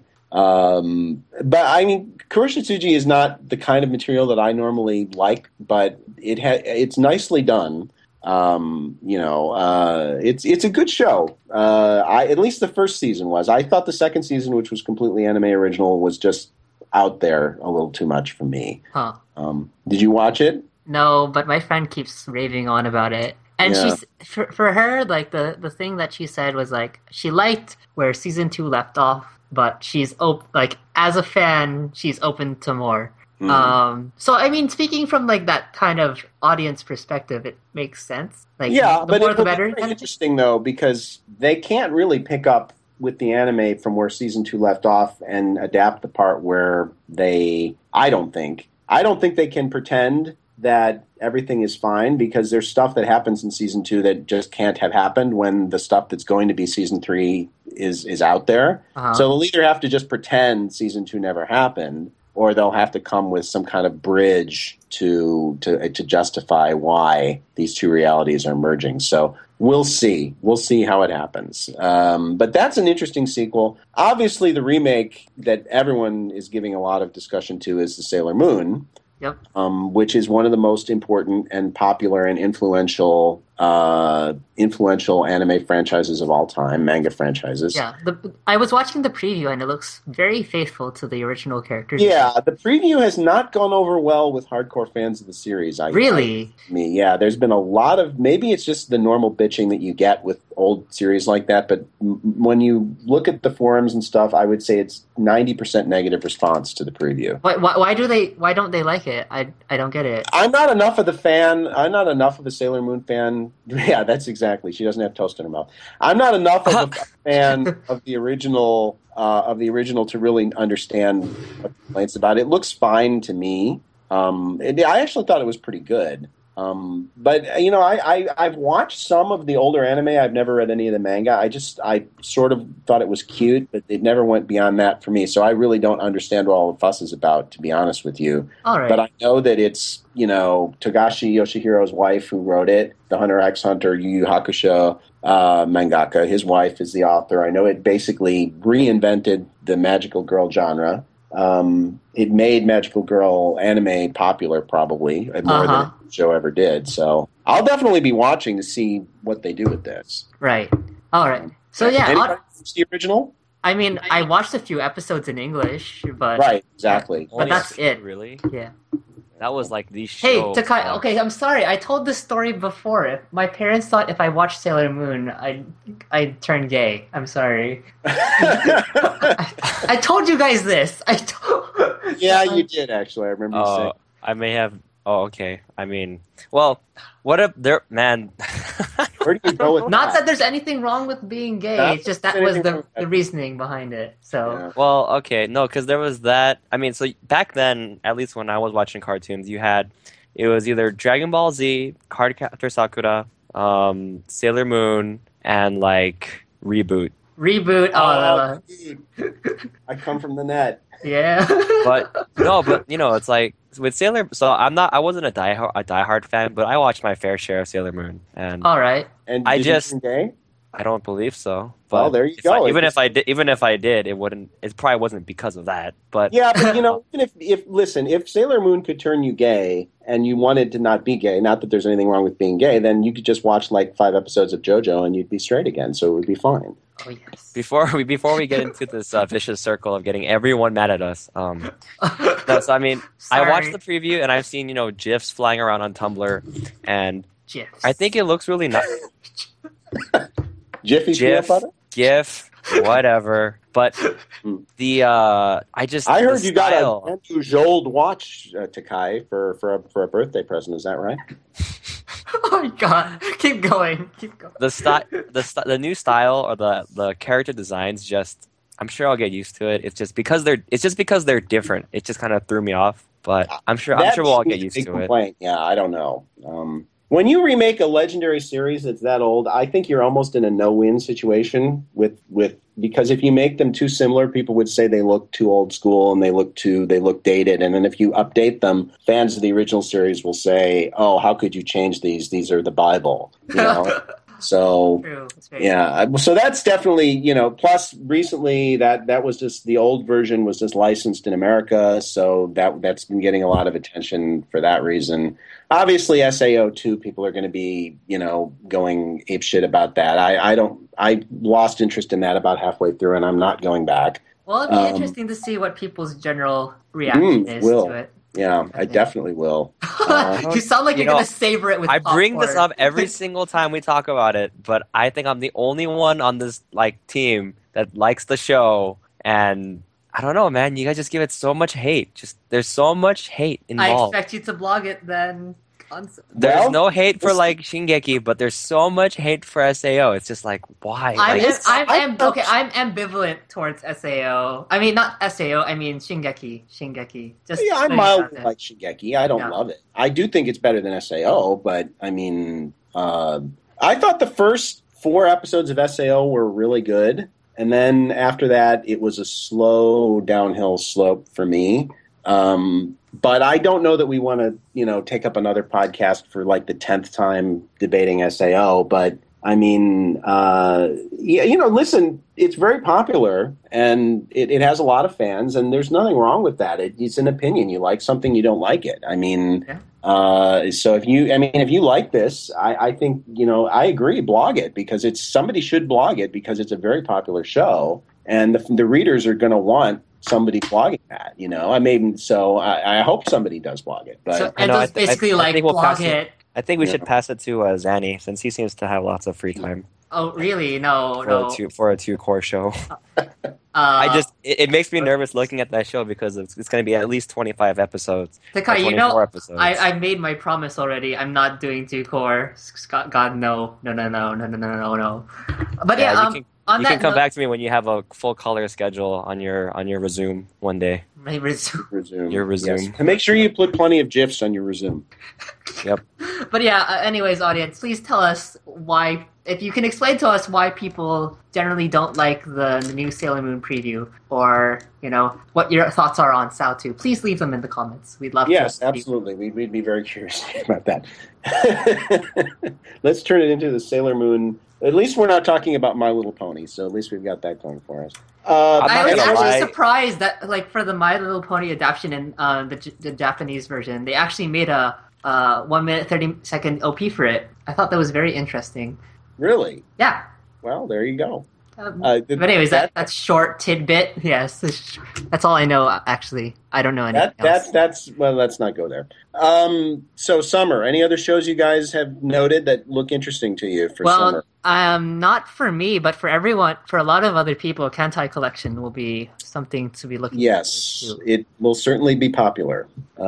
Um, but I mean, Kurosatsuji is not the kind of material that I normally like, but it ha- it's nicely done. Um, you know, uh, it's it's a good show. Uh, I at least the first season was. I thought the second season, which was completely anime original, was just out there a little too much for me. Huh. Um, did you watch it? No, but my friend keeps raving on about it. And Yeah. she's for, for her, like the, the thing that she said was like she liked where season two left off, but she's op- like as a fan, she's open to more. Mhm. Um, so I mean, speaking from like that kind of audience perspective, it makes sense. Like Yeah, the but more it, the but better. it's very kind of- interesting though, because they can't really pick up with the anime from where season two left off and adapt the part where they. I don't think. I don't think they can pretend that everything is fine because there's stuff that happens in season two that just can't have happened when the stuff that's going to be season three is is out there. Uh-huh. So they'll either have to just pretend season two never happened, or they'll have to come with some kind of bridge to to to justify why these two realities are merging. So we'll see. We'll see how it happens. Um, but that's an interesting sequel. Obviously, the remake that everyone is giving a lot of discussion to is the Sailor Moon. Yep. Um, which is one of the most important and popular and influential uh, influential anime franchises of all time, manga franchises. Yeah, the, I was watching the preview and it looks very faithful to the original characters. Yeah, the preview has not gone over well with hardcore fans of the series. I, Really? I, me, yeah. There's been a lot of, maybe it's just the normal bitching that you get with old series like that, but m- when you look at the forums and stuff, I would say it's ninety percent negative response to the preview. Why, why, why do they? Why don't they like it? I, I don't get it. I'm not enough of the fan. I'm not enough of a Sailor Moon fan. Yeah, that's exactly. She doesn't have toast in her mouth. I'm not enough of a fan of the original uh, of the original to really understand what the complaints about. It looks fine to me. Um, it, I actually thought it was pretty good. Um, but you know, I, I I've watched some of the older anime. I've never read any of the manga. I just I sort of thought it was cute, but it never went beyond that for me. So I really don't understand what all the fuss is about, to be honest with you. All right. But I know that it's, you know, Togashi Yoshihiro's wife who wrote it, the Hunter x Hunter, Yu Yu Hakusho uh, mangaka. His wife is the author. I know it basically reinvented the magical girl genre. Um, it made magical girl anime popular, probably more Uh-huh. than the show ever did. So I'll definitely be watching to see what they do with this. Right. All right. So yeah, Anybody I'll- watch the original? I mean, I watched a few episodes in English, but Right, exactly. But that's Only- it. Really? yeah. That was like the Hey, show. Takai. uh, Okay, I'm sorry. I told this story before. If my parents thought if I watched Sailor Moon, I I'd turn gay. I'm sorry. I, I told you guys this. I told. Yeah, you did actually. I remember you saying. Oh, I may have. Oh, okay. I mean, well, what if there, man? Where do you go with Not that there's anything wrong with being gay. Yeah, It's just that there's was anything the, wrong with that. the reasoning behind it. So Yeah. Well, okay, no, because there was that. I mean, so back then, at least when I was watching cartoons, you had it was either Dragon Ball Z, Cardcaptor Sakura, um, Sailor Moon, and like Reboot. reboot. Oh, uh, dude. I come from the net. yeah. But no, but you know, it's like with Sailor. So I'm not. I wasn't a die a diehard fan, but I watched my fair share of Sailor Moon, and All right. And I did you just- turn gay? I don't believe so. Well, But there you if go. I- even If if I did, even if I did, it wouldn't. It probably wasn't because of that. But Yeah, but you know, even if, if listen, if Sailor Moon could turn you gay and you wanted to not be gay, not that there's anything wrong with being gay, then you could just watch like five episodes of JoJo and you'd be straight again, so it would be fine. Oh yes. before we before we get into this uh, vicious circle of getting everyone mad at us, um, no, so I mean, I Sorry. watched the preview and I've seen you know gifs flying around on Tumblr, and GIFs. I think it looks really nice. Jiffy peanut GIF, butter? GIF, whatever. But the uh, I just I heard the you got style, a Unusual watch, uh, Takai, for for a, for a birthday present. Is that right? Oh my god. Keep going. Keep going. the style, the st- the new style or the the character designs. Just I'm sure I'll get used to it. It's just because they're it's just because they're different. It just kind of threw me off. But I'm sure I'm That sure we'll all seems get a used big to it. complaint. Yeah, I don't know. Um, when you remake a legendary series that's that old, I think you're almost in a no-win situation with with because if you make them too similar, people would say they look too old school and they look too they look dated. And then if you update them, fans of the original series will say, "Oh, how could you change these? These are the Bible." You know. So True. It's very yeah, so that's definitely, you know, plus recently that that was just the old version was just licensed in America, so that that's been getting a lot of attention for that reason. Obviously S A O two people are going to be, you know, going apeshit about that. I I don't I lost interest in that about halfway through and I'm not going back. Well, it'd be Um, interesting to see what people's general reaction Mm, is will. to it. Yeah, I definitely will. Uh, You sound like you you're know, gonna savor it with I bring this popcorn. up every single time we talk about it, but I think I'm the only one on this like team that likes the show, and I don't know, man. You guys just give it so much hate. Just there's so much hate I involved. expect you to blog it then. On, There's Well, no hate for this- like Shingeki, but there's so much hate for S A O. It's just like, why? I'm, Like, am, I'm, I am, felt- okay. I'm ambivalent towards S A O. I mean, not S A O. I mean Shingeki. Shingeki. Just Yeah, I'm putting it mildly out there. like Shingeki. I don't Yeah. love it. I do think it's better than S A O, but I mean, uh, I thought the first four episodes of S A O were really good, and then after that, it was a slow downhill slope for me. Um, but I don't know that we want to, you know, take up another podcast for like the tenth time debating S A O. But I mean, uh, yeah, you know, listen, it's very popular and it, it has a lot of fans, and there's nothing wrong with that. It, it's an opinion. You like something, you don't like it. I mean, Yeah. uh, so if you, I mean, if you like this, I, I think, you know, I agree, blog it, because it's somebody should blog it because it's a very popular show, and the, the readers are going to want somebody blogging that, you know. I mean, so I, I hope somebody does blog it. But So I know, I Enzo's th- I- basically I like think we'll blog pass it. it. I think we Yeah. should pass it to uh, Zanny, since he seems to have lots of free time Oh, really? No, for no. a two for a two core show. Uh, I just it, it makes me nervous looking at that show because it's, it's going to be at least twenty-five episodes. or Takai, you twenty-four know, episodes. I, I made my promise already. I'm not doing two core. God, God, no, no, no, no, no, no, no, no, no. But yeah, Yeah, you um, can- on you that can come note, back to me when you have a full color schedule on your on your resume one day. my resume. resume. Your resume. Yes. And make sure you put plenty of GIFs on your resume. But yeah, uh, anyways, audience, please tell us why. If you can explain to us why people generally don't like the, the new Sailor Moon preview, or you know what your thoughts are on S A O two, please leave them in the comments. We'd love Yes, to. absolutely. We'd, we'd be very curious about that. Let's turn it into the Sailor Moon. At least we're not talking about My Little Pony, so at least we've got that going for us. Uh, I'm I not was gonna actually lie. surprised that, like, for the My Little Pony adaptation in uh, the, J- the Japanese version, they actually made a uh, one minute thirty second O P for it. I thought that was very interesting. really? Yeah. Well, there you go. Um, Uh, th- but anyways, that, that- that's short tidbit. Yes, that's all I know. Actually, I don't know anything That, else. that, that's, well, let's not go there. Um, so, Summer, any other shows you guys have noted that look interesting to you for well, Summer? um, not for me, but for everyone, for a lot of other people, Kantai Collection will be something to be looking. Yes, forward to. it will certainly be popular.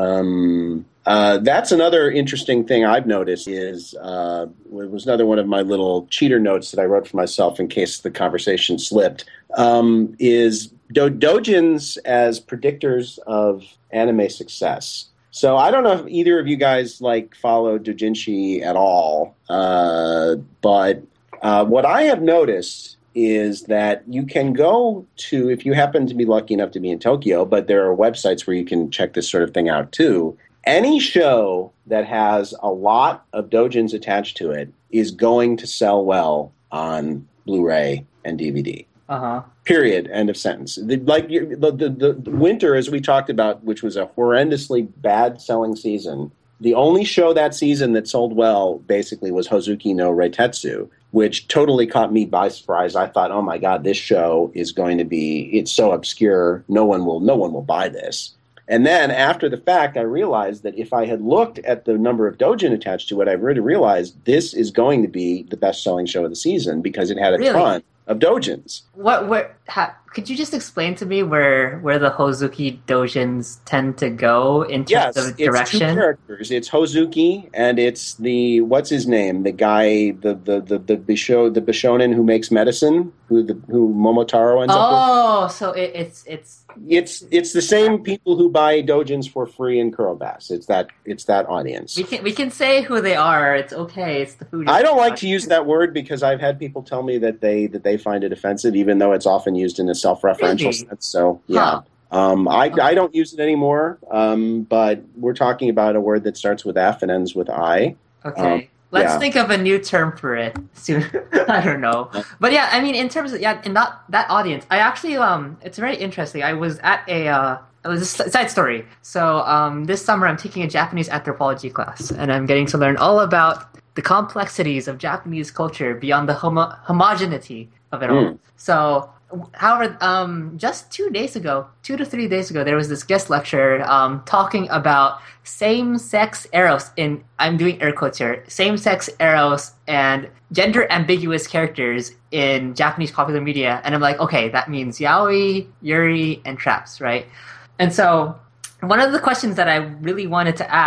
Um, uh, that's another interesting thing I've noticed is uh, it was another one of my little cheater notes that I wrote for myself in case the conversation slipped. Um, is do- dojins as predictors of anime success. So I don't know if either of you guys like follow doujinshi at all, uh, but uh, what I have noticed is that you can go to, if you happen to be lucky enough to be in Tokyo, but there are websites where you can check this sort of thing out too. Any show that has a lot of doujins attached to it is going to sell well on Blu-ray and D V D. Uh-huh. Period. End of sentence. The, like the, the, the, the winter, as we talked about, which was a horrendously bad selling season, the only show that season that sold well basically was Hozuki no Reitetsu, which totally caught me by surprise. I thought, oh my God, this show is going to be, it's so obscure, no one will, no one will buy this. And then after the fact, I realized that if I had looked at the number of doujin attached to it, I really realized this is going to be the best-selling show of the season because it had a Really? ton of doujins. What? Where? Ha, could you just explain to me where where the Hozuki doujins tend to go in terms Yes, of it's two direction? characters. It's Hozuki and it's the what's his name? The guy, the the the the Bisho, the Bishonen who makes medicine, who the who Momotaro ends up Oh, so it, it's it's with. It's it's the same people who buy dojins for free in Kurobass. It's that it's that audience. we can we can say who they are. It's okay. It's the food. I don't like to use that word because I've had people tell me that they that they find it offensive, even though it's often used in a self-referential Really? sense. So yeah, Huh. um, I I don't use it anymore. Um, but we're talking about a word that starts with F and ends with I. Okay. Um, Let's yeah. think of a new term for it soon. I don't know. But yeah, I mean in terms of yeah, in that that audience, I actually um it's very interesting. I was at a uh it was a s- side story. So um this summer I'm taking a Japanese anthropology class and I'm getting to learn all about the complexities of Japanese culture beyond the homo- homogeneity of it all. Mm. So however, um, just two days ago, two to three days ago, there was this guest lecture um, talking about same-sex eros in, I'm doing air quotes here, same-sex eros and gender-ambiguous characters in Japanese popular media. And I'm like, okay, that means yaoi, yuri, and traps, right? And so one of the questions that I really wanted to ask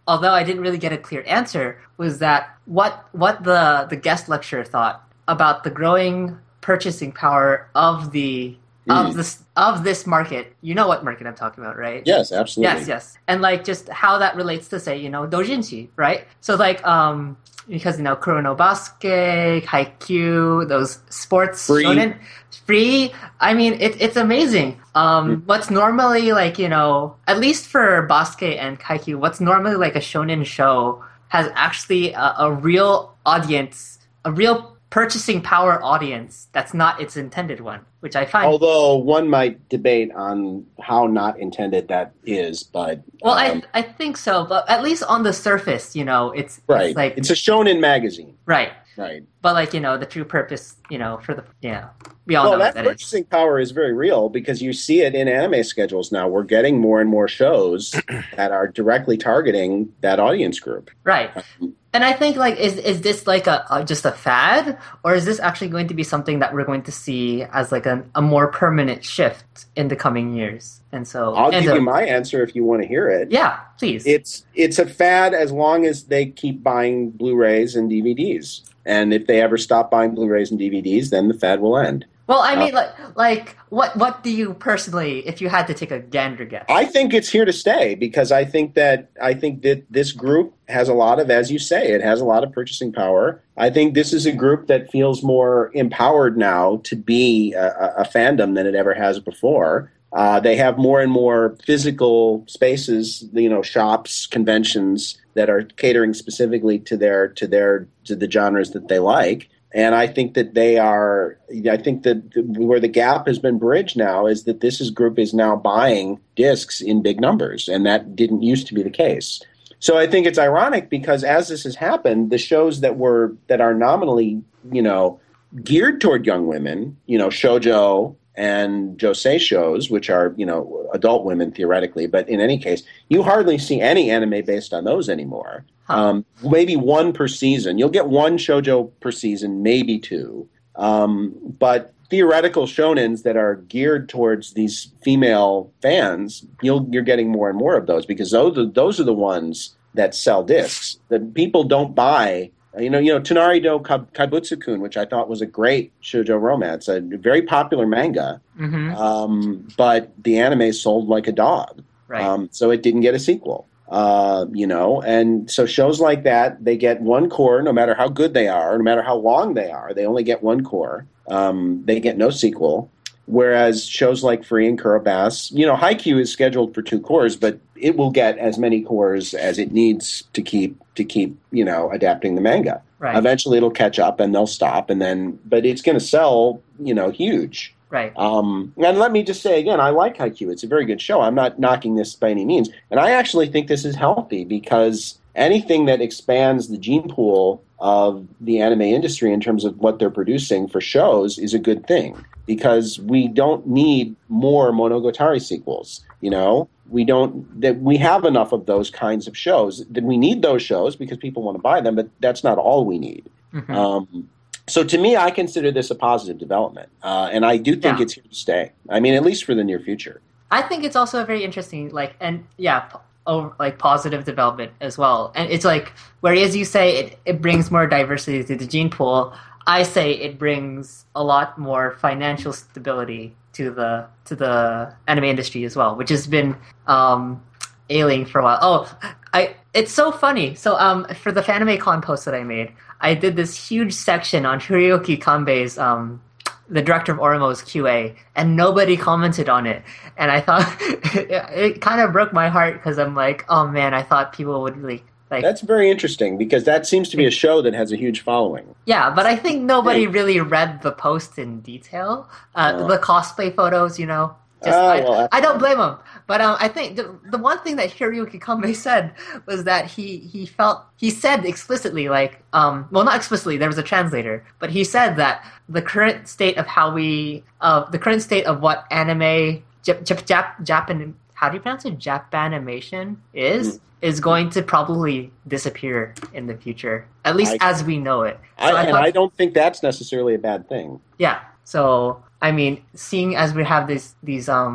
although I didn't really get a clear answer, was that what what the the guest lecturer thought about the growing purchasing power of the mm. of this of this market. You know what market I'm talking about, right? Yes, absolutely. Yes, yes. And like just how that relates to, say, you know, doujinshi, right? So like um because, you know, Kurono Basket, Haikyuu, those sports free. shonen, free. I mean, it, it's amazing. Um, mm. What's normally like, you know, at least for Basket and Haikyuu, what's normally like a shonen show has actually a, a real audience, a real purchasing power audience that's not its intended one, which I find... Although one might debate on how not intended that is, but... Well, um, I I think so, but at least on the surface, you know, it's, right. it's like... It's a shonen magazine. Right. Right. But like, you know, the true purpose, you know, for the... Yeah. We all well, know that, that purchasing is. power is very real because you see it in anime schedules now. We're getting more and more shows that are directly targeting that audience group. Right. Um, And I think, like, is is this like a, a just a fad, or is this actually going to be something that we're going to see as like a, a more permanent shift in the coming years? And so I'll and give so, you my answer if you want to hear it. Yeah, please. It's it's a fad as long as they keep buying Blu-rays and D V Ds, and if they ever stop buying Blu-rays and D V Ds, then the fad will end. Well, I mean, uh, like, like, what, what do you personally, if you had to take a gander guess? I think it's here to stay because I think that I think that this group has a lot of, as you say, it has a lot of purchasing power. I think this is a group that feels more empowered now to be a, a fandom than it ever has before. Uh, they have more and more physical spaces, you know, shops, conventions that are catering specifically to their to their to the genres that they like. And I think that they are, I think that where the gap has been bridged now is that this is group is now buying discs in big numbers, and that didn't used to be the case. So I think it's ironic because as this has happened, the shows that were, that are nominally, you know, geared toward young women, you know, shoujo and josei shows, which are, you know, adult women theoretically, but in any case, you hardly see any anime based on those anymore. Um, maybe one per season. You'll get one shoujo per season, maybe two. Um, but theoretical shonens that are geared towards these female fans, you'll, you're getting more and more of those because those are, those are the ones that sell discs. That people don't buy. You know, you know, Tonari do Kaibutsu-kun, which I thought was a great shoujo romance, a very popular manga. Mm-hmm. Um, but the anime sold like a dog, right. um, so it didn't get a sequel. Uh, you know, and so shows like that, they get one core, no matter how good they are, no matter how long they are, they only get one core. Um, they get no sequel. Whereas shows like Free and Kurobass, you know, Haikyuu is scheduled for two cores, but it will get as many cores as it needs to keep to keep, you know, adapting the manga. Right. Eventually, it'll catch up and they'll stop, and then, but it's going to sell, you know, huge. Right. Um, and let me just say again, I like Haikyuu. It's a very good show. I'm not knocking this by any means. And I actually think this is healthy because anything that expands the gene pool of the anime industry in terms of what they're producing for shows is a good thing because we don't need more Monogatari sequels. You know, we don't, that we have enough of those kinds of shows. That we need those shows because people want to buy them, but that's not all we need. Mm-hmm. Um, So to me, I consider this a positive development, uh, and I do think yeah. it's here to stay. I mean, at least for the near future. I think it's also a very interesting, like, and yeah, oh, like positive development as well. And it's like, whereas you say it, it brings more diversity to the gene pool, I say it brings a lot more financial stability to the to the anime industry as well, which has been um, ailing for a while. Oh, I it's so funny. So um, for the FanimeCon post that I made, I did this huge section on Hiroyuki Kanbei's, um, the director of Orimo's Q A, and nobody commented on it. And I thought it, it kind of broke my heart because I'm like, oh man, I thought people would really like. That's very interesting because that seems to be a show that has a huge following. Yeah, but I think nobody really read the post in detail. Uh, Oh. The cosplay photos, you know. Just, Oh, I, well, I don't blame him, but um, I think the, the one thing that Hiroyuki Kanbei said was that he, he felt he said explicitly, like um, well, not explicitly, there was a translator, but he said that the current state of how we uh, the current state of what anime Jap, Jap, Jap, Japan how do you pronounce it Japanimation is mm. is going to probably disappear in the future, at least I, as we know it. So I, I and thought, I don't think that's necessarily a bad thing. Yeah, so. I mean, seeing as we have this, these um,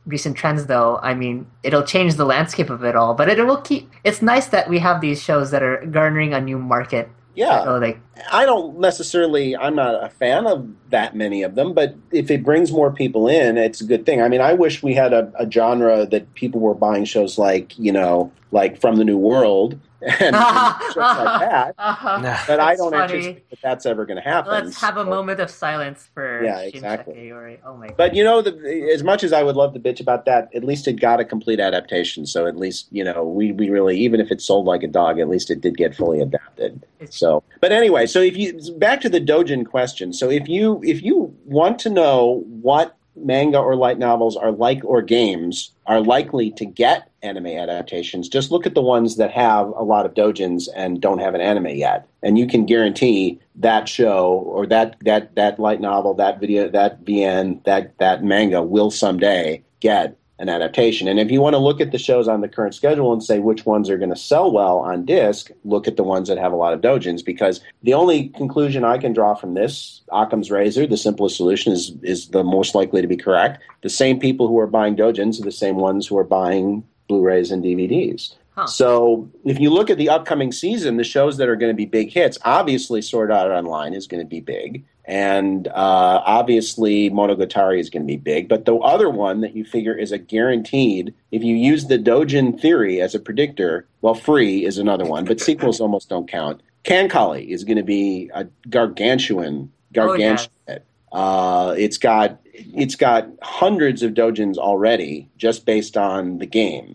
recent trends, though, I mean, it'll change the landscape of it all. But it will keep. It's nice that we have these shows that are garnering a new market. Yeah, So, like, I don't necessarily, I'm not a fan of that many of them, but if it brings more people in, it's a good thing. I mean, I wish we had a, a genre that people were buying shows like, you know, like From the New World and, and shows like that. uh-huh. But I That's don't funny. anticipate that that's ever going to happen. Let's have a So- moment of silence for Yeah, Shin exactly. Shakeyori. Oh my god. But you know, the, as much as I would love to bitch about that, at least it got a complete adaptation. So at least you know, we, we really, even if it sold like a dog, at least it did get fully adapted. It's- So, but anyway, so if you back to the Dojin question. So if you if you want to know what manga or light novels are like or games are likely to get anime adaptations, just look at the ones that have a lot of doujins and don't have an anime yet, and you can guarantee that show or that that that light novel, that video, that V N, that that manga will someday get an adaptation. And if you want to look at the shows on the current schedule and say which ones are going to sell well on disc, look at the ones that have a lot of doujins, because the only conclusion I can draw from this, Occam's razor, the simplest solution is is the most likely to be correct. The same people who are buying doujins are the same ones who are buying Blu-rays and D V Ds. Huh. So if you look at the upcoming season, the shows that are going to be big hits, obviously Sword Art Online is going to be big. And uh, obviously Monogatari is going to be big. But the other one that you figure is a guaranteed, if you use the Dojin theory as a predictor, well, Free is another one, but sequels almost don't count. Kankali is going to be a gargantuan, gargantuan Oh, hit. Uh, it's got it's got hundreds of dojins already just based on the game.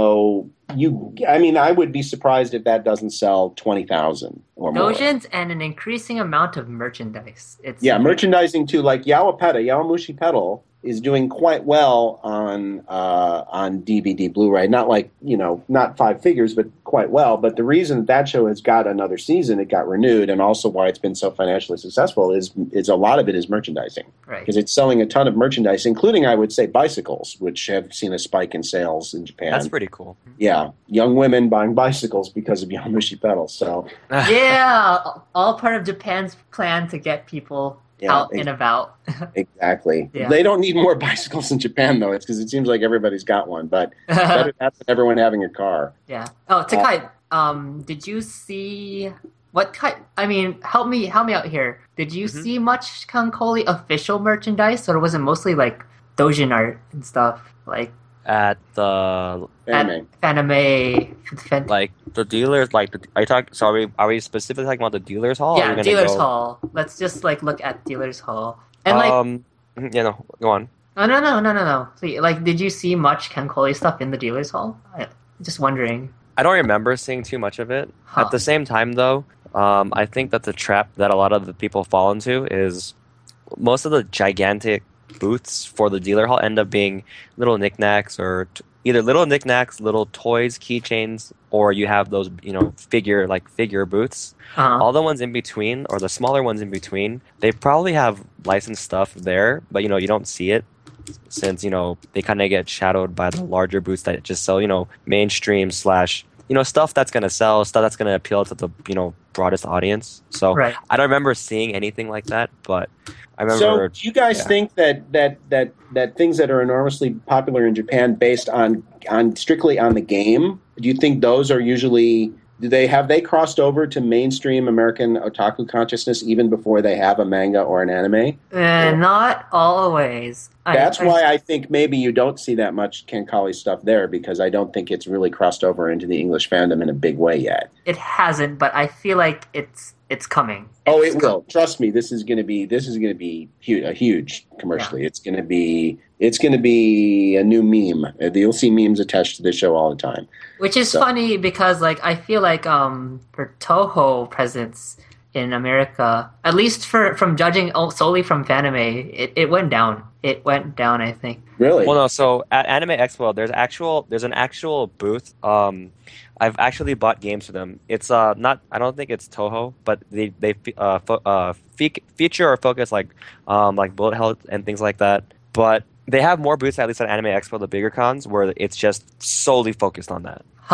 So you, I mean, I would be surprised if that doesn't sell twenty thousand or more. Dojins and an increasing amount of merchandise. It's Yeah, merchandising too. Like Yawapeta, Yawamushi Pedal is doing quite well on uh, on D V D, Blu-ray. Not like, you know, not five figures, but quite well. But the reason that show has got another season, it got renewed, and also why it's been so financially successful is is a lot of it is merchandising. Right. Because it's selling a ton of merchandise, including, I would say, bicycles, which have seen a spike in sales in Japan. That's pretty cool. Yeah, young women buying bicycles because of Yawamushi Pedal. So Yeah, all part of Japan's plan to get people Yeah, out ex- and about. exactly. Yeah. They don't need more bicycles in Japan, though. It's because it seems like everybody's got one. But better that than everyone having a car. Yeah. Oh, Takai, um, did you see what kind? I mean, help me, help me out here. Did you Mhm. see much Kankoli official merchandise, or was it mostly like Dojin art and stuff, like At the Anime. anime? Fan- like the dealers, like the, are you talking? So are we are we specifically talking about the dealers hall? or are we yeah, gonna dealers go- hall. Let's just like look at dealers hall and like. um, you know, go on. Oh, no, no, no, no, no. See, like, did you see much Kankoli stuff in the dealers hall? I, just wondering. I don't remember seeing too much of it. Huh. At the same time, though, um, I think that the trap that a lot of the people fall into is most of the gigantic booths for the dealer hall end up being little knickknacks or t- either little knickknacks, little toys, keychains, or you have those, you know, figure like figure booths. Uh-huh. All the ones in between, or the smaller ones in between, they probably have licensed stuff there, but you know, you don't see it since, you know, they kind of get shadowed by the larger booths that just sell, you know, mainstream slash, you know, stuff that's going to sell, stuff that's going to appeal to the, you know, broadest audience. So Right. I don't remember seeing anything like that, but I So, remember. do you guys yeah. think that, that that that things that are enormously popular in Japan, based on on strictly on the game, do you think those are usually do they have they crossed over to mainstream American otaku consciousness even before they have a manga or an anime? Uh, not always. I- That's I- why I think maybe you don't see that much Kankali stuff there, because I don't think it's really crossed over into the English fandom in a big way yet. it hasn't, but I feel like it's it's coming. Oh, It's it will. Trust me. This is going to be. This is going to be huge, a huge commercially. It's going to be. It's going to be a new meme. Uh, You'll see memes attached to this show all the time. Which is So- funny because, like, I feel like um, for Toho presence in America, at least for from judging o- solely from Fanime, it, it went down. It went down, I think. Really? Well, no. So at Anime Expo, there's actual, there's an actual booth. Um, I've actually bought games for them. It's uh not, I don't think it's Toho, but they they uh, fo- uh fe- feature or focus like um like bullet hell and things like that. But they have more booths at least at Anime Expo, the bigger cons, where it's just solely focused on that. Huh.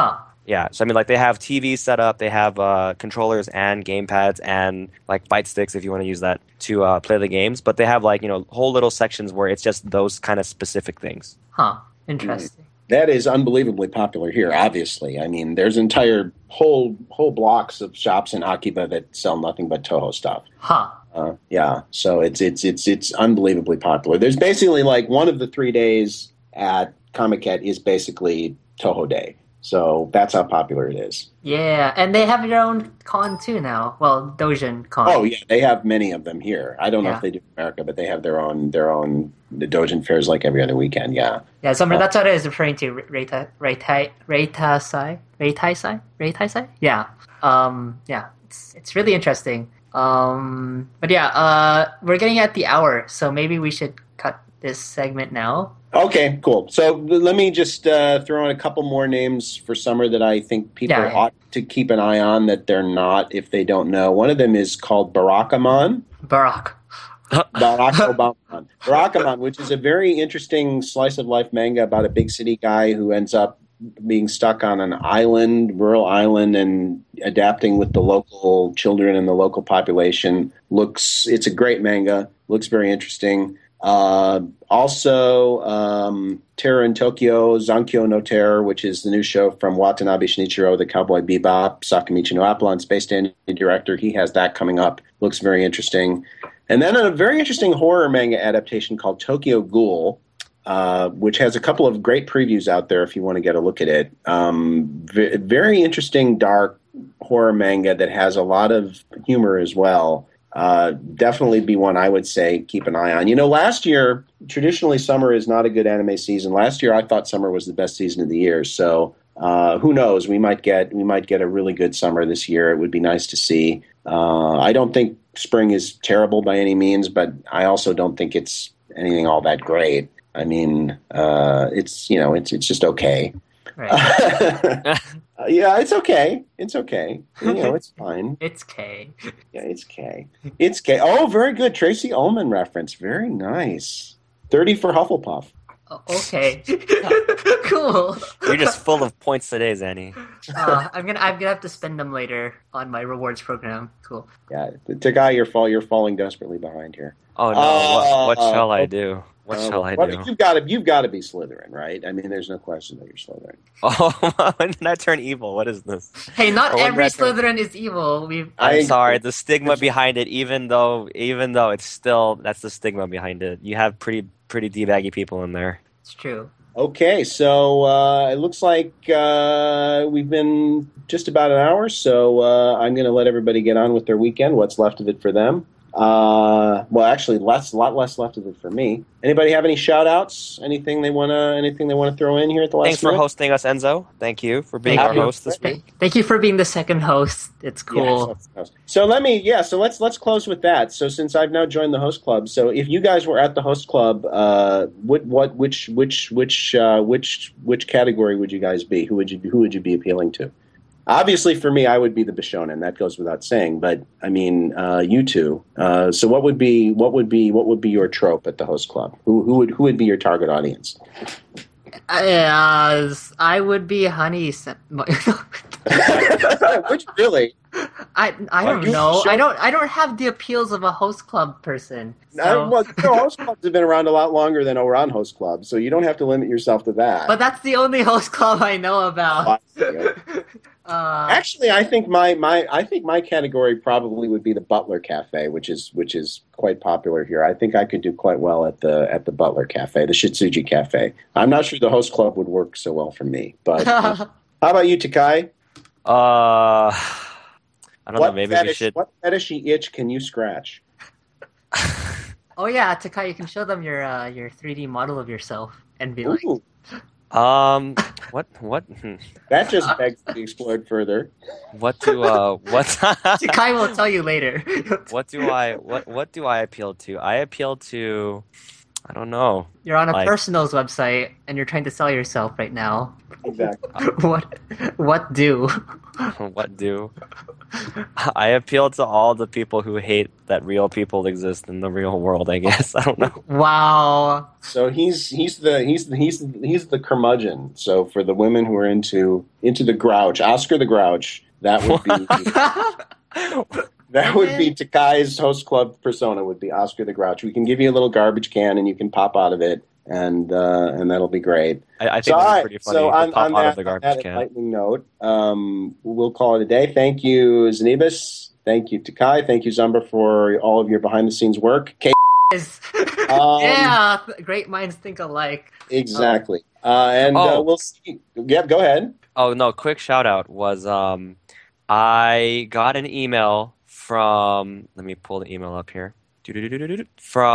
Yeah, so I mean, like they have T V set up, they have uh, controllers and gamepads and like fight sticks if you want to use that to uh, play the games. But they have like you know whole little sections where it's just those kind of specific things. Huh. Interesting. That is unbelievably popular here. Obviously, I mean, there's entire whole whole blocks of shops in Akiba that sell nothing but Toho stuff. Huh. Uh, yeah, so it's it's it's it's unbelievably popular. There's basically like one of the three days at Comiket is basically Toho Day. So that's how popular it is. Yeah, and they have their own con too now. Well, Dojin con. Oh yeah, they have many of them here. I don't know Yeah. if they do in America, but they have their own their own the Dojin fairs like every other weekend. Yeah. Yeah, so Uh, that's what I was referring to. Reita, Reita, Reita Sai, Reitai Sai, Reitai Sai. Yeah, um, yeah, it's it's really interesting. Um, but yeah, uh, we're getting at the hour, so maybe we should cut this segment now. Okay, cool. So let me just uh, throw in a couple more names for summer that I think people Yeah, yeah. ought to keep an eye on that they're not if they don't know. One of them is called Barakaman. Barack. Barack Obama. Barakaman, which is a very interesting slice of life manga about a big city guy who ends up being stuck on an island, rural island, and adapting with the local children and the local population. Looks, it's a great manga. Looks very interesting. Uh, also, um, Terror in Tokyo, Zankyo no Terror, which is the new show from Watanabe Shinichiro, the Cowboy Bebop, Sakamichi no Apollon, Space Dandy director. He has that coming up. Looks very interesting. And then a very interesting horror manga adaptation called Tokyo Ghoul, uh, which has a couple of great previews out there if you want to get a look at it. Um, v- very interesting, dark horror manga that has a lot of humor as well. Uh, definitely be one I would say keep an eye on. You know, last year, traditionally summer is not a good anime season. Last year I thought summer was the best season of the year. So uh, who knows? We might get we might get a really good summer this year. It would be nice to see. Uh, I don't think spring is terrible by any means, but I also don't think it's anything all that great. I mean, uh, it's you know, it's it's just okay. Right. Uh, yeah, it's okay. It's okay. You know, it's fine. It's K. Yeah, it's K. It's K. Oh, very good. Tracy Ullman reference. Very nice. thirty for Hufflepuff. Oh, okay. Cool. You're just full of points today, Zanny. Uh, I'm gonna I'm gonna have to spend them later on my rewards program. Cool. Yeah, the guy you're fall you're falling desperately behind here. Oh no! Uh, what, what shall I uh, do? What Uh, shall I well, do? You've got to you've got to be Slytherin, right? I mean, there's no question that you're Slytherin. Oh, when did I turn evil? What is this? Hey, not Or when every did I turn- Slytherin is evil. We've I'm I- sorry. The stigma behind it, even though, even though it's still that's the stigma behind it. You have pretty, pretty d-baggy people in there. it's true. Okay, so uh, it looks like uh, we've been just about an hour, so uh, I'm going to let everybody get on with their weekend. What's left of it for them? Uh, well, actually, less, a lot less left of it for me. Anybody have any shout-outs? Anything they want to, anything they want to throw in here at the last Thanks for minute? hosting us, Enzo. Thank you for being Thank our you. host this week. Thank, thank you for being the second host. It's cool. Yes, that's- so let me, yeah. So let's let's close with that. So since I've now joined the host club, so if you guys were at the host club, uh, what what which which which uh, which which category would you guys be? Who would you be, who would you be appealing to? Obviously, for me, I would be the Bishonen. That goes without saying. But I mean, uh, you two. Uh, so what would be what would be what would be your trope at the host club? Who who would who would be your target audience? Uh, I would be Honey. Sen- Which really? I I Are don't you know. sure? I don't I don't have the appeals of a host club person. I, So. well, no, host clubs have been around a lot longer than Oran host clubs, so you don't have to limit yourself to that. But that's the only host club I know about. uh, Actually, I think my, my I think my category probably would be the Butler Cafe, which is which is quite popular here. I think I could do quite well at the at the Butler Cafe, the Shitsuji Cafe. I'm not sure the host club would work so well for me, but uh, how about you, Takai? Uh, I don't what know. Maybe fetish, we should. What fetishy itch can you scratch? oh yeah, Takai, you can show them your uh, your three D model of yourself and be like, Ooh, Um, what, what, hmm. that just begs to be explored further. what do, uh, what, Takai will tell you later. what do I, what, what do I appeal to? I appeal to, I don't know. You're on a Like- personals website and you're trying to sell yourself right now. Exactly. What what do? What do? I appeal to all the people who hate that real people exist in the real world. I guess I don't know. Wow. So he's he's the he's the, he's the, he's the curmudgeon. So for the women who are into into the grouch, Oscar the Grouch, that would be that would be Takai's host club persona. Would be Oscar the Grouch. We can give you a little garbage can and you can pop out of it, and uh, and that'll be great. I, I think So, that's all right, pretty funny. so to on, pop on out that, of the on garbage that can. enlightening note, um, we'll call it a day. Thank you, Zanibus. Thank you, Takai. Thank you, Zumba, for all of your behind-the-scenes work. Kate, Is- Um, yeah, great minds think alike. exactly. Uh, and uh, Oh. we'll see. Yeah, go ahead. Oh no! Quick shout out was um, I got an email from. Let me pull the email up here. Doo-doo-doo-doo-doo-doo.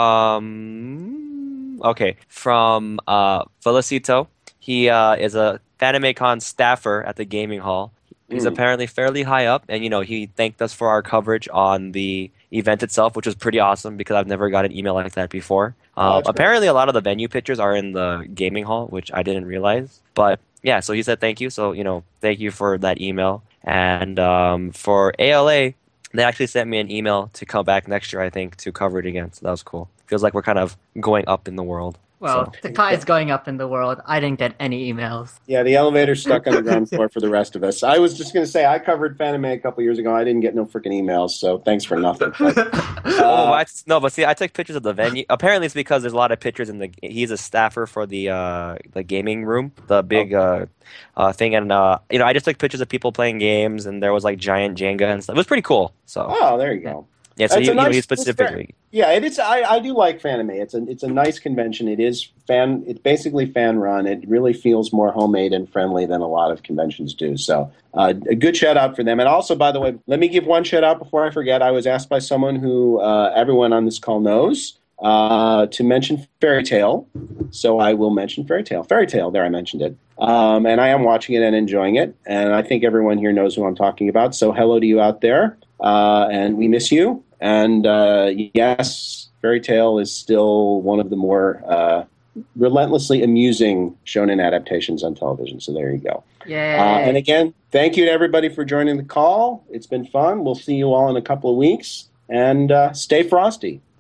From okay, from uh, Felicito. He uh, is a FanimeCon staffer at the gaming hall. He's Mm. apparently fairly high up, and you know he thanked us for our coverage on the event itself, which was pretty awesome because I've never got an email like that before. Oh, Um, that's great. apparently, a lot of the venue pictures are in the gaming hall, which I didn't realize. But yeah, so he said thank you. So you know, thank you for that email. And um, for A L A, they actually sent me an email to come back next year, I think, to cover it again. So that was cool. Feels like we're kind of going up in the world. Well, So- Takai is going up in the world. I didn't get any emails. Yeah, the elevator's stuck on the ground floor for the rest of us. I was just going to say, I covered Fanime a couple years ago. I didn't get no freaking emails, so thanks for nothing. But, Oh, uh, I, no, but see, I took pictures of the venue. Apparently, it's because there's a lot of pictures in the. He's a staffer for the uh, the gaming room, the big uh, uh, thing, and uh, you know, I just took pictures of people playing games, and there was like giant Jenga and stuff. It was pretty cool. So oh, there you go. yeah, so That's he, a you know, nice- he that's fair. specifically. Yeah, it is. I, I do like Fanime. It's a it's a nice convention. It is fan. It's basically fan run. It really feels more homemade and friendly than a lot of conventions do. So uh, a good shout out for them. And also, by the way, let me give one shout out before I forget. I was asked by someone who uh, everyone on this call knows uh, to mention Fairy Tale. So I will mention Fairy Tale. Fairy Tale. There, I mentioned it. Um, and I am watching it and enjoying it. And I think everyone here knows who I'm talking about. So hello to you out there. Uh, and we miss you. And uh, yes, Fairy Tale is still one of the more uh, relentlessly amusing shonen adaptations on television. So there you go. Yay. Uh, and again, thank you to everybody for joining the call. It's been fun. We'll see you all in a couple of weeks. And uh, stay frosty.